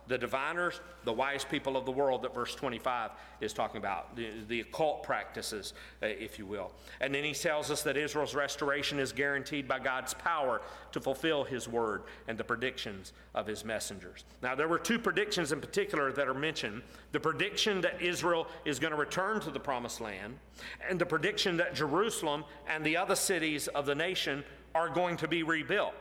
The diviners, the wise people of the world that verse twenty-five is talking about, the, the occult practices, uh, if you will. And then he tells us that Israel's restoration is guaranteed by God's power to fulfill his word and the predictions of his messengers. Now, there were two predictions in particular that are mentioned. The prediction that Israel is going to return to the promised land, and the prediction that Jerusalem and the other cities of the nation are going to be rebuilt.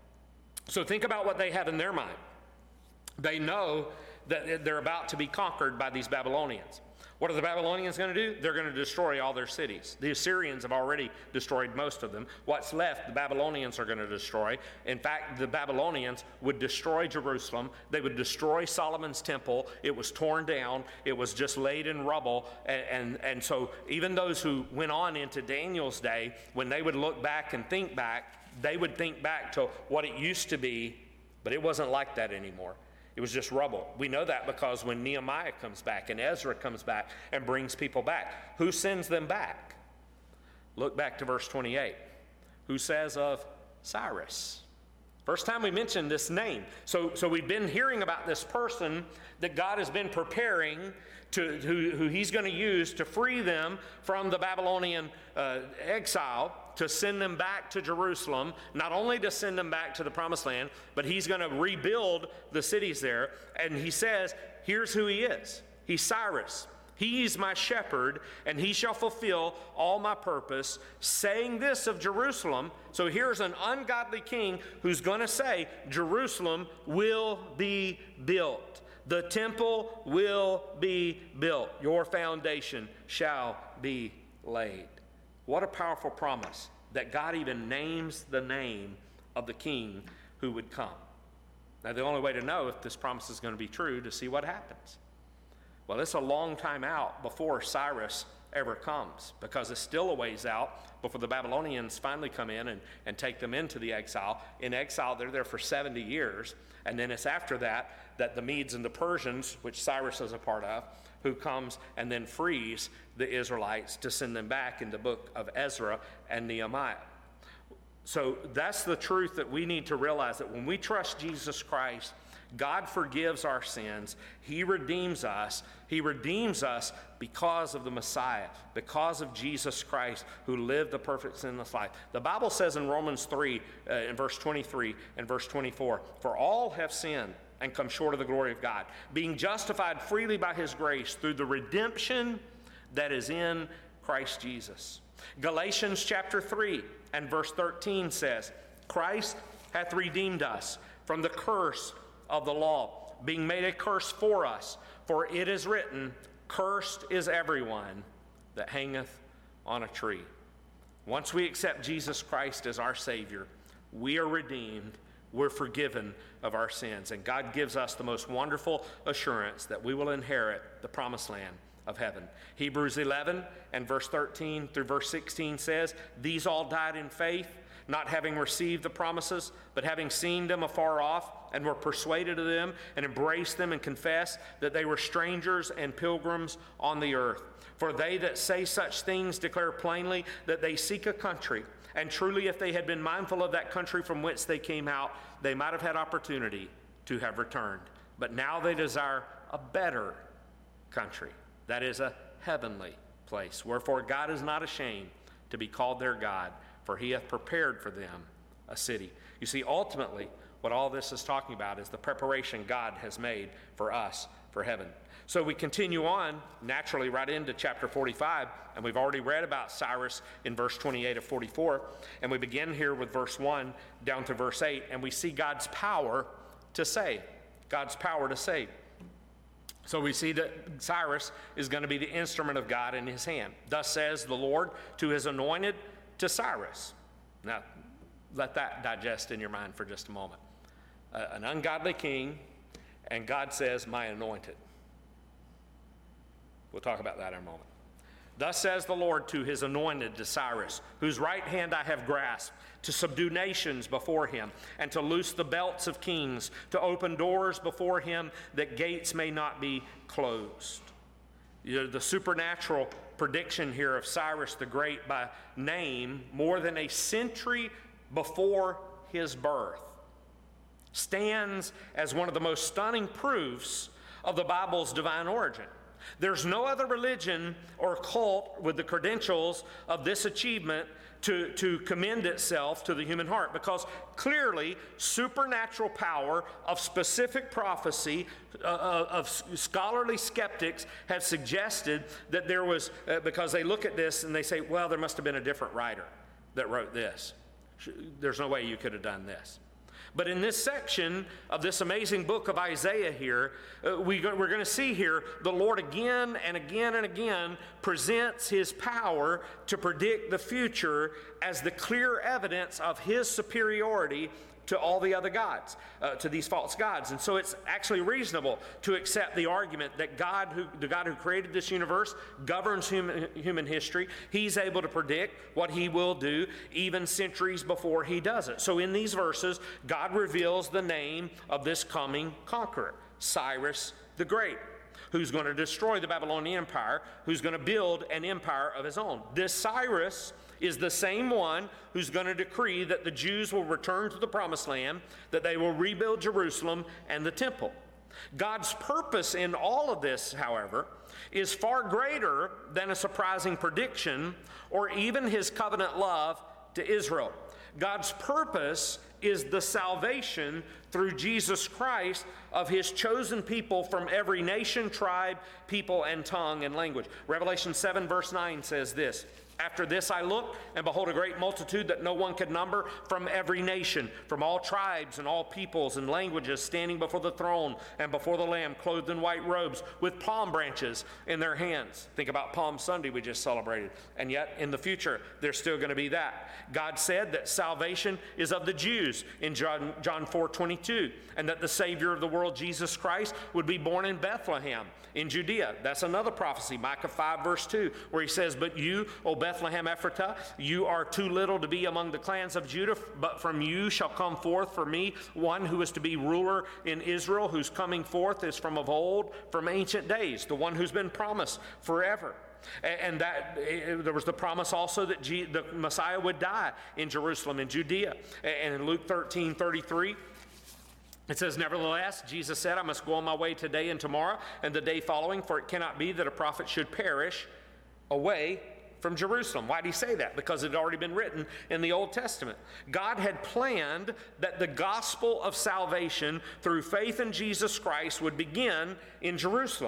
So think about what they have in their mind. They know that they're about to be conquered by these Babylonians. What are the Babylonians going to do? They're going to destroy all their cities. The Assyrians have already destroyed most of them. What's left, the Babylonians are going to destroy. In fact, the Babylonians would destroy Jerusalem. They would destroy Solomon's temple. It was torn down. It was just laid in rubble. And, and, and so even those who went on into Daniel's day, when they would look back and think back, they would think back to what it used to be, but it wasn't like that anymore. It was just rubble. We know that because when Nehemiah comes back and Ezra comes back and brings people back, who sends them back? Look back to verse twenty-eight. Who says of Cyrus? First time we mentioned this name. So, so we've been hearing about this person that God has been preparing to, who, who he's going to use to free them from the Babylonian uh, exile, to send them back to Jerusalem, not only to send them back to the promised land, but he's going to rebuild the cities there. And he says, here's who he is. He's Cyrus. He is my shepherd, and he shall fulfill all my purpose, saying this of Jerusalem. So here's an ungodly king who's going to say, Jerusalem will be built. The temple will be built. Your foundation shall be laid. What a powerful promise that God even names the name of the king who would come. Now, the only way to know if this promise is going to be true to see what happens. Well, it's a long time out before Cyrus ever comes, because it's still a ways out before the Babylonians finally come in and, and take them into the exile. In exile, they're there for seventy years, and then it's after that that the Medes and the Persians, which Cyrus is a part of, who comes and then frees the Israelites to send them back in the book of Ezra and Nehemiah. So that's the truth that we need to realize, that when we trust Jesus Christ, God forgives our sins. He redeems us. He redeems us because of the Messiah, because of Jesus Christ, who lived the perfect sinless life. The Bible says in Romans three, uh, in verse twenty-three and verse twenty-four, for all have sinned and come short of the glory of God, being justified freely by his grace through the redemption that is in Christ Jesus. Galatians chapter three and verse thirteen says, Christ hath redeemed us from the curse of the law, being made a curse for us. For it is written, cursed is everyone that hangeth on a tree. Once we accept Jesus Christ as our Savior, we are redeemed, we're forgiven of our sins, and God gives us the most wonderful assurance that we will inherit the promised land of heaven. Hebrews eleven and verse thirteen through verse sixteen says, these all died in faith, not having received the promises, but having seen them afar off, and were persuaded of them, and embraced them, and confessed that they were strangers and pilgrims on the earth. For they that say such things declare plainly that they seek a country. And truly, if they had been mindful of that country from whence they came out, they might have had opportunity to have returned. But now they desire a better country, that is, a heavenly place. Wherefore God is not ashamed to be called their God, for he hath prepared for them a city. You see, ultimately, what all this is talking about is the preparation God has made for us for heaven. So we continue on naturally right into chapter forty-five, and we've already read about Cyrus in verse twenty-eight of forty-four, and we begin here with verse one down to verse eight, and we see God's power to save. God's power to save. So we see that Cyrus is going to be the instrument of God in his hand. Thus says the Lord to his anointed, to Cyrus. Now, let that digest in your mind for just a moment. Uh, an ungodly king, and God says, my anointed. We'll talk about that in a moment. Thus says the Lord to his anointed, to Cyrus, whose right hand I have grasped, to subdue nations before him, and to loose the belts of kings, to open doors before him, that gates may not be closed. You know, the supernatural prediction here of Cyrus the Great by name, more than a century before his birth, stands as one of the most stunning proofs of the Bible's divine origin. There's no other religion or cult with the credentials of this achievement to, to commend itself to the human heart, because clearly supernatural power of specific prophecy uh, of scholarly skeptics have suggested that there was, uh, because they look at this and they say, well, there must have been a different writer that wrote this. There's no way you could have done this. But in this section of this amazing book of Isaiah here, uh, we go, we're going to see here the Lord again and again and again presents his power to predict the future as the clear evidence of his superiority to all the other gods, uh, to these false gods. And so it's actually reasonable to accept the argument that God, who, the God who created this universe, governs human, human history. He's able to predict what he will do even centuries before he does it. So in these verses, God reveals the name of this coming conqueror, Cyrus the Great, who's going to destroy the Babylonian Empire, who's going to build an empire of his own. This Cyrus is the same one who's going to decree that the Jews will return to the Promised Land, that they will rebuild Jerusalem and the temple. God's purpose in all of this, however, is far greater than a surprising prediction or even his covenant love to Israel. God's purpose is the salvation through Jesus Christ of his chosen people from every nation, tribe, people, and tongue and language. Revelation seven verse nine says this, "After this I looked, and behold, a great multitude that no one could number, from every nation, from all tribes and all peoples and languages, standing before the throne and before the Lamb, clothed in white robes, with palm branches in their hands." Think about Palm Sunday we just celebrated. And yet, in the future, there's still going to be that. God said that salvation is of the Jews in John, John four twenty-two, and that the Savior of the world, Jesus Christ, would be born in Bethlehem in Judea. That's another prophecy, Micah five verse two, where he says, "But you, O Bethlehem Ephratah, you are too little to be among the clans of Judah, but from you shall come forth for me one who is to be ruler in Israel, whose coming forth is from of old, from ancient days, the one who's been promised forever." And that there was the promise also that G, the Messiah would die in Jerusalem, in Judea. And in Luke thirteen thirty-three, it says, "Nevertheless, Jesus said, I must go on my way today and tomorrow and the day following, for it cannot be that a prophet should perish away from Jerusalem." Why did he say that? Because it had already been written in the Old Testament. God had planned that the gospel of salvation through faith in Jesus Christ would begin in Jerusalem.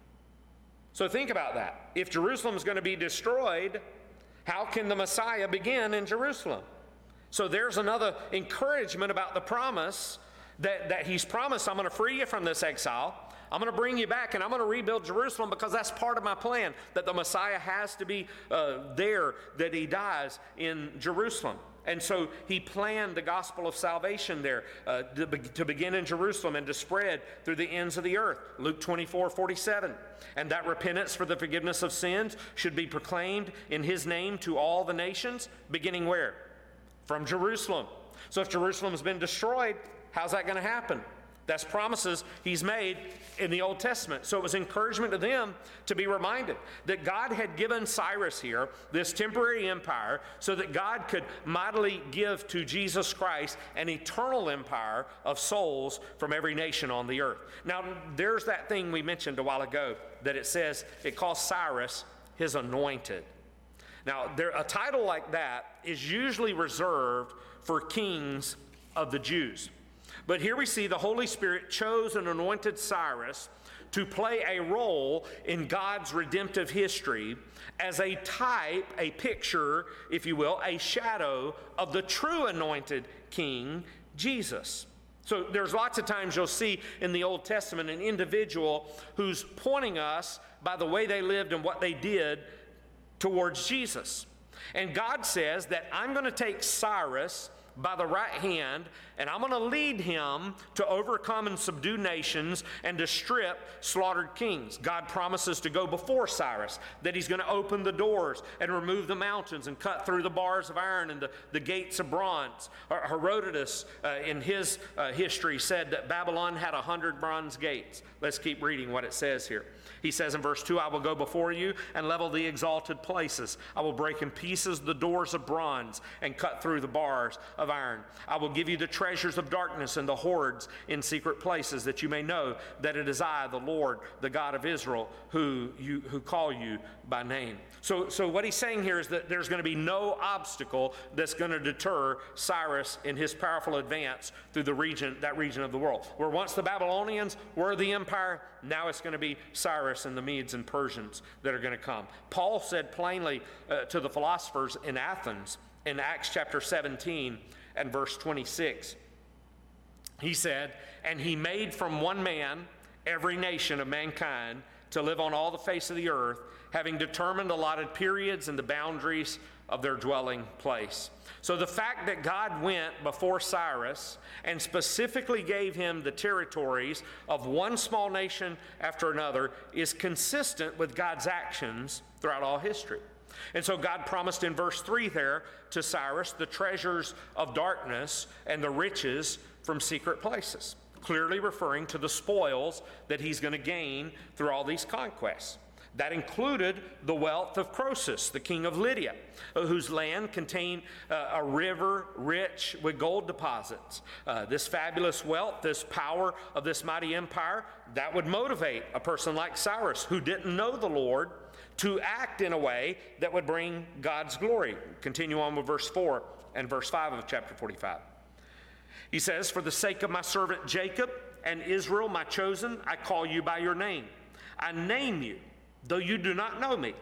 So think about that. If Jerusalem is going to be destroyed, how can the Messiah begin in Jerusalem? So there's another encouragement about the promise that, that he's promised, I'm going to free you from this exile. I'm going to bring you back and I'm going to rebuild Jerusalem, because that's part of my plan, that the Messiah has to be uh, there, that he dies in Jerusalem. And so he planned the gospel of salvation there uh, to, be, to begin in Jerusalem and to spread through the ends of the earth. Luke twenty-four forty-seven. "And that repentance for the forgiveness of sins should be proclaimed in his name to all the nations," beginning where? From Jerusalem. So if Jerusalem has been destroyed, how's that going to happen? That's promises he's made in the Old Testament. So it was encouragement to them to be reminded that God had given Cyrus here this temporary empire so that God could mightily give to Jesus Christ an eternal empire of souls from every nation on the earth. Now, there's that thing we mentioned a while ago that it says it calls Cyrus his anointed. Now, there, a title like that is usually reserved for kings of the Jews. But here we see the Holy Spirit chose and anointed Cyrus to play a role in God's redemptive history as a type, a picture, if you will, a shadow of the true anointed king, Jesus. So there's lots of times you'll see in the Old Testament an individual who's pointing us by the way they lived and what they did towards Jesus. And God says that I'm going to take Cyrus by the right hand, and I'm going to lead him to overcome and subdue nations and to strip slaughtered kings. God promises to go before Cyrus, that he's going to open the doors and remove the mountains and cut through the bars of iron and the, the gates of bronze. Herodotus, uh, in his uh, history, said that Babylon had a hundred bronze gates. Let's keep reading what it says here. He says in verse two, "I will go before you and level the exalted places. I will break in pieces the doors of bronze and cut through the bars of of iron. I will give you the treasures of darkness and the hoards in secret places, that you may know that it is I, the Lord, the God of Israel, who you who call you by name. So, so what he's saying here is that there's going to be no obstacle that's going to deter Cyrus in his powerful advance through the region, that region of the world. Where once the Babylonians were the empire, now it's going to be Cyrus and the Medes and Persians that are going to come. Paul said plainly uh, to the philosophers in Athens in Acts chapter seventeen and verse twenty-six, he said, "And he made from one man every nation of mankind to live on all the face of the earth, having determined allotted periods and the boundaries of their dwelling place." So the fact that God went before Cyrus and specifically gave him the territories of one small nation after another is consistent with God's actions throughout all history. And so God promised in verse three there to Cyrus the treasures of darkness and the riches from secret places, clearly referring to the spoils that he's going to gain through all these conquests. That included the wealth of Croesus, the king of Lydia, whose land contained uh, a river rich with gold deposits. Uh, this fabulous wealth, this power of this mighty empire, that would motivate a person like Cyrus, who didn't know the Lord, to act in a way that would bring God's glory. Continue on with verse four and verse five of chapter forty-five. He says, "For the sake of my servant Jacob and Israel, my chosen, I call you by your name. I name you, though you do not know me.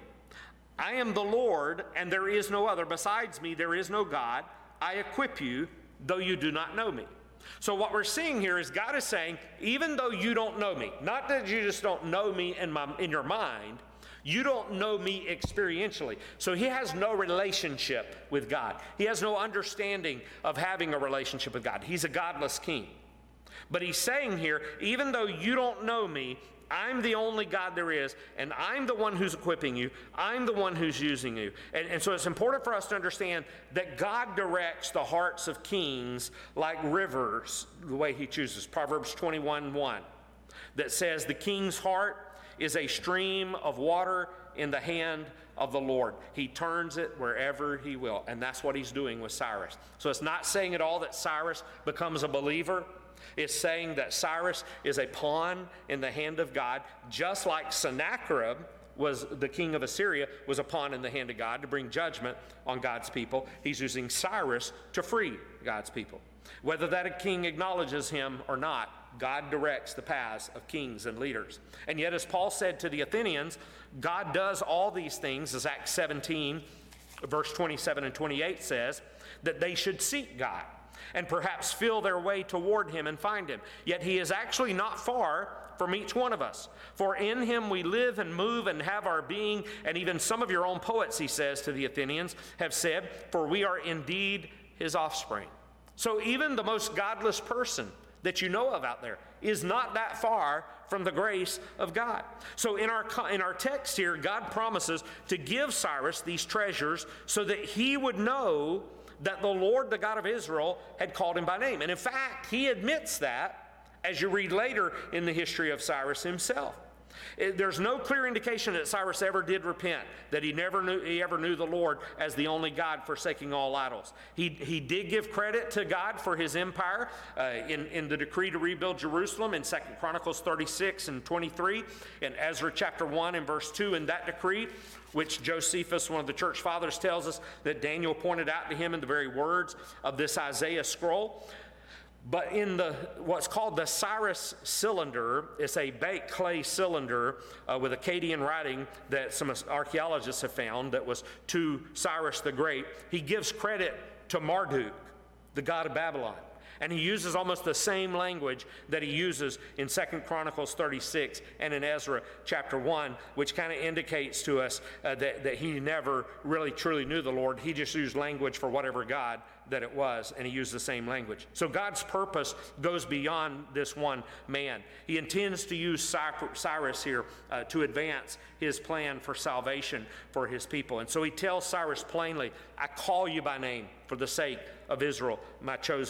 I am the Lord, and there is no other. Besides me, there is no God. I equip you, though you do not know me." So what we're seeing here is God is saying, even though you don't know me, not that you just don't know me in, my, in your mind, you don't know me experientially. So he has no relationship with God. He has no understanding of having a relationship with God. He's a godless king. But he's saying here, even though you don't know me, I'm the only God there is, and I'm the one who's equipping you. I'm the one who's using you. And, and so it's important for us to understand that God directs the hearts of kings like rivers, the way he chooses. Proverbs twenty-one one, that says, "The king's heart is a stream of water in the hand of the Lord. He turns it wherever he will." And that's what he's doing with Cyrus. So it's not saying at all that Cyrus becomes a believer. It's saying that Cyrus is a pawn in the hand of God, just like Sennacherib was the king of Assyria, was a pawn in the hand of God to bring judgment on God's people. He's using Cyrus to free God's people. Whether that king acknowledges him or not, God directs the paths of kings and leaders. And yet, as Paul said to the Athenians, God does all these things, as Acts seventeen, verse twenty-seven and twenty-eight says, that they should seek God and perhaps feel their way toward him and find him. Yet he is actually not far from each one of us. For in him we live and move and have our being. And even some of your own poets, he says to the Athenians, have said, for we are indeed his offspring. So even the most godless person that you know of out there is not that far from the grace of God. So in our, in our text here, God promises to give Cyrus these treasures so that he would know that the Lord, the God of Israel, had called him by name. And in fact, he admits that as you read later in the history of Cyrus himself. It, there's no clear indication that Cyrus ever did repent, that he never knew he ever knew the Lord as the only God, forsaking all idols. He, he did give credit to God for his empire uh, in, in the decree to rebuild Jerusalem in Second Chronicles thirty-six and twenty-three, in Ezra chapter one and verse two, in that decree, which Josephus, one of the church fathers, tells us that Daniel pointed out to him in the very words of this Isaiah scroll. But in the what's called the Cyrus cylinder, it's a baked clay cylinder uh, with Akkadian writing that some archaeologists have found that was to Cyrus the Great. He gives credit to Marduk, the god of Babylon. And he uses almost the same language that he uses in Second Chronicles thirty-six and in Ezra chapter one, which kind of indicates to us uh, that, that he never really truly knew the Lord. He just used language for whatever God that it was, and he used the same language. So God's purpose goes beyond this one man. He intends to use Cyrus here uh, to advance his plan for salvation for his people. And so he tells Cyrus plainly, I call you by name for the sake of Israel, my chosen ones.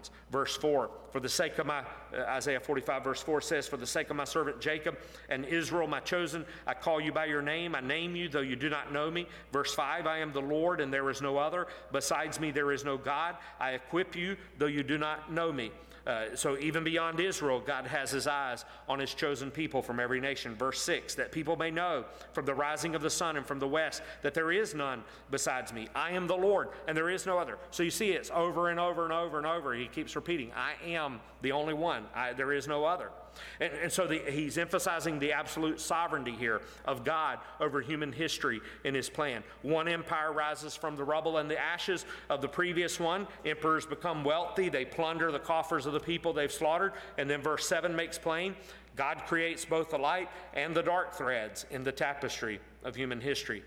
ones. Verse four, for the sake of my, uh, Isaiah forty-five verse four says, for the sake of my servant Jacob and Israel, my chosen, I call you by your name. I name you, though you do not know me. Verse five, I am the Lord, and there is no other. Besides me, there is no God. I equip you, though you do not know me. Uh, so even beyond Israel, God has his eyes on his chosen people from every nation. Verse six, that people may know from the rising of the sun and from the west that there is none besides me. I am the Lord, and there is no other. So you see, it's over and over and over and over. He keeps repeating, I am the only one. I, there is no other. And, and so the, he's emphasizing the absolute sovereignty here of God over human history in his plan. One empire rises from the rubble and the ashes of the previous one. Emperors become wealthy. They plunder the coffers of the people they've slaughtered. And then verse seven makes plain, God creates both the light and the dark threads in the tapestry of human history.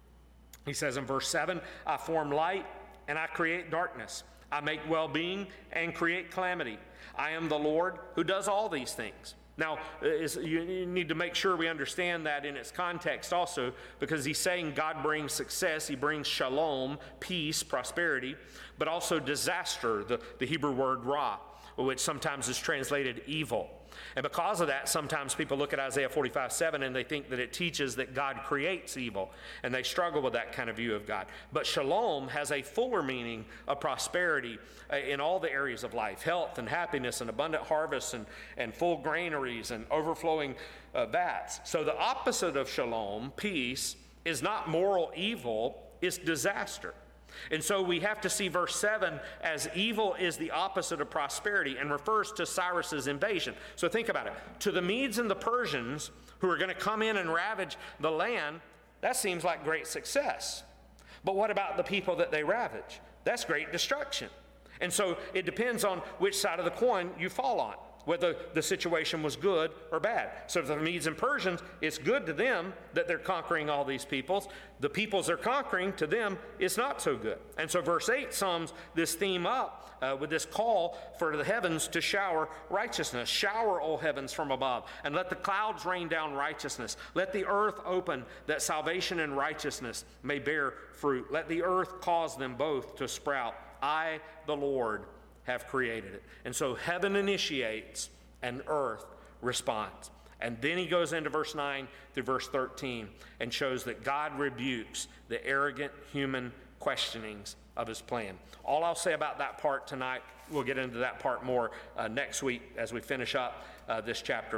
He says in verse seven, I form light and I create darkness. I make well-being and create calamity. I am the Lord who does all these things. Now, is, you need to make sure we understand that in its context also, because he's saying God brings success, he brings shalom, peace, prosperity, but also disaster, the, the Hebrew word ra, which sometimes is translated evil. And because of that, sometimes people look at Isaiah forty-five seven and they think that it teaches that God creates evil, and they struggle with that kind of view of God. But shalom has a fuller meaning of prosperity uh, in all the areas of life, health and happiness and abundant harvests and, and full granaries and overflowing uh, vats. So the opposite of shalom, peace, is not moral evil, it's disaster. And so we have to see verse seven as evil is the opposite of prosperity and refers to Cyrus's invasion. So think about it. To the Medes and the Persians who are going to come in and ravage the land, that seems like great success. But what about the people that they ravage? That's great destruction. And so it depends on which side of the coin you fall on, whether the situation was good or bad. So to the Medes and Persians, it's good to them that they're conquering all these peoples. The peoples they're conquering, to them, it's not so good. And so verse eight sums this theme up uh, with this call for the heavens to shower righteousness. Shower, O heavens, from above, and let the clouds rain down righteousness. Let the earth open that salvation and righteousness may bear fruit. Let the earth cause them both to sprout. I, the Lord, have created it. And so heaven initiates and earth responds. And then he goes into verse nine through verse thirteen and shows that God rebukes the arrogant human questionings of his plan. All I'll say about that part tonight, we'll get into that part more uh, next week as we finish up uh, this chapter,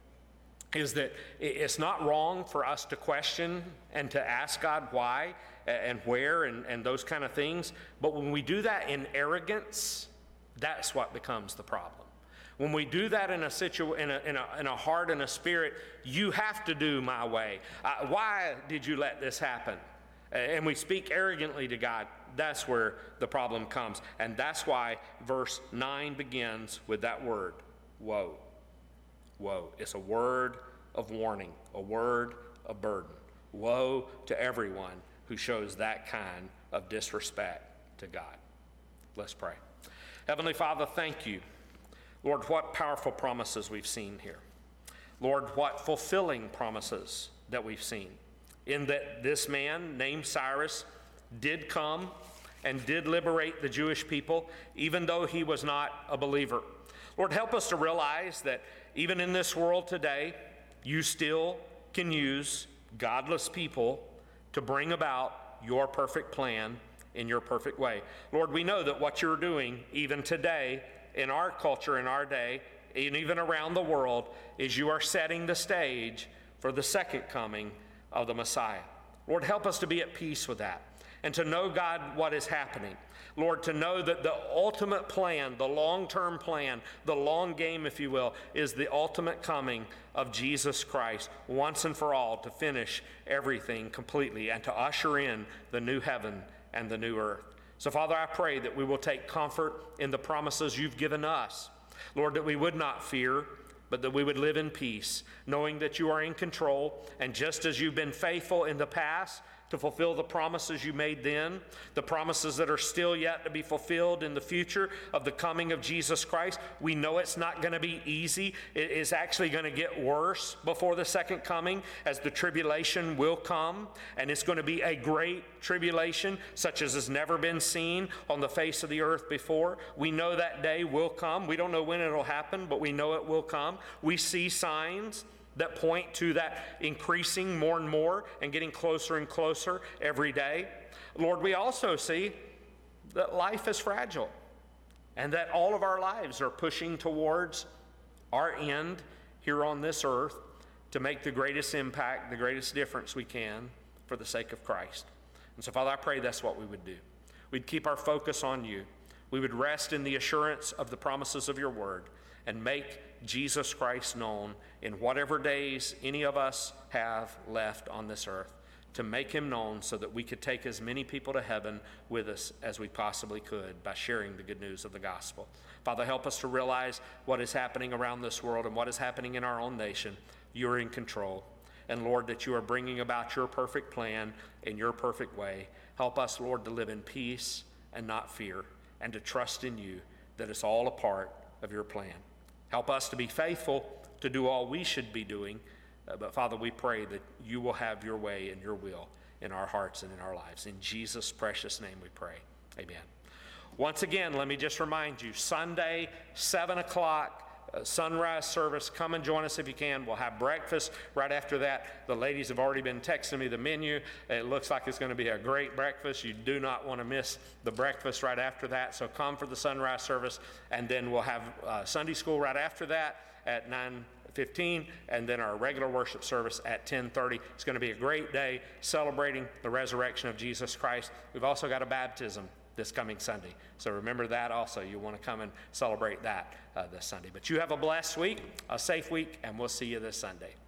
is that it's not wrong for us to question and to ask God why and where and, and those kind of things. But when we do that in arrogance, that's what becomes the problem. When we do that in a situ in a, in a, in a heart and a spirit, you have to do my way. Uh, why did you let this happen? And we speak arrogantly to God. That's where the problem comes. And that's why verse nine begins with that word, woe. Woe. It's a word of warning, a word of burden. Woe to everyone who shows that kind of disrespect to God. Let's pray. Heavenly Father, thank you. Lord, what powerful promises we've seen here. Lord, what fulfilling promises that we've seen. In that this man named Cyrus did come and did liberate the Jewish people, even though he was not a believer. Lord, help us to realize that even in this world today, you still can use godless people to bring about your perfect plan in your perfect way. Lord, we know that what you're doing even today in our culture, in our day, and even around the world, is you are setting the stage for the second coming of the Messiah. Lord, help us to be at peace with that and to know, God, what is happening. Lord, to know that the ultimate plan, the long-term plan, the long game, if you will, is the ultimate coming of Jesus Christ once and for all to finish everything completely and to usher in the new heaven and the new earth. So, Father, I pray that we will take comfort in the promises you've given us. Lord, that we would not fear, but that we would live in peace, knowing that you are in control. And just as you've been faithful in the past to fulfill the promises you made then, the promises that are still yet to be fulfilled in the future of the coming of Jesus Christ. We know it's not going to be easy. It is actually going to get worse before the second coming, as the tribulation will come, and it's going to be a great tribulation such as has never been seen on the face of the earth before. We know that day will come. We don't know when it'll happen, but we know it will come. We see signs that point to that increasing more and more and getting closer and closer every day. Lord, we also see that life is fragile and that all of our lives are pushing towards our end here on this earth to make the greatest impact, the greatest difference we can for the sake of Christ. And so, Father, I pray that's what we would do. We'd keep our focus on you. We would rest in the assurance of the promises of your word and make Jesus Christ known in whatever days any of us have left on this earth, to make him known so that we could take as many people to heaven with us as we possibly could by sharing the good news of the gospel. Father, help us to realize what is happening around this world and what is happening in our own nation. You're in control. And Lord, that you are bringing about your perfect plan in your perfect way. Help us, Lord, to live in peace and not fear, and to trust in you that it's all a part of your plan. Help us to be faithful to do all we should be doing. Uh, but Father, we pray that you will have your way and your will in our hearts and in our lives. In Jesus' precious name we pray. Amen. Once again, let me just remind you, Sunday, seven o'clock, uh, sunrise service. Come and join us if you can. We'll have breakfast right after that. The ladies have already been texting me the menu. It looks like it's going to be a great breakfast. You do not want to miss the breakfast right after that. So come for the sunrise service, and then we'll have uh, Sunday school right after that at nine fifteen, and then our regular worship service at ten thirty. It's going to be a great day celebrating the resurrection of Jesus Christ. We've also got a baptism this coming Sunday. So remember that also. You want to come and celebrate that uh, this Sunday. But you have a blessed week, a safe week, and we'll see you this Sunday.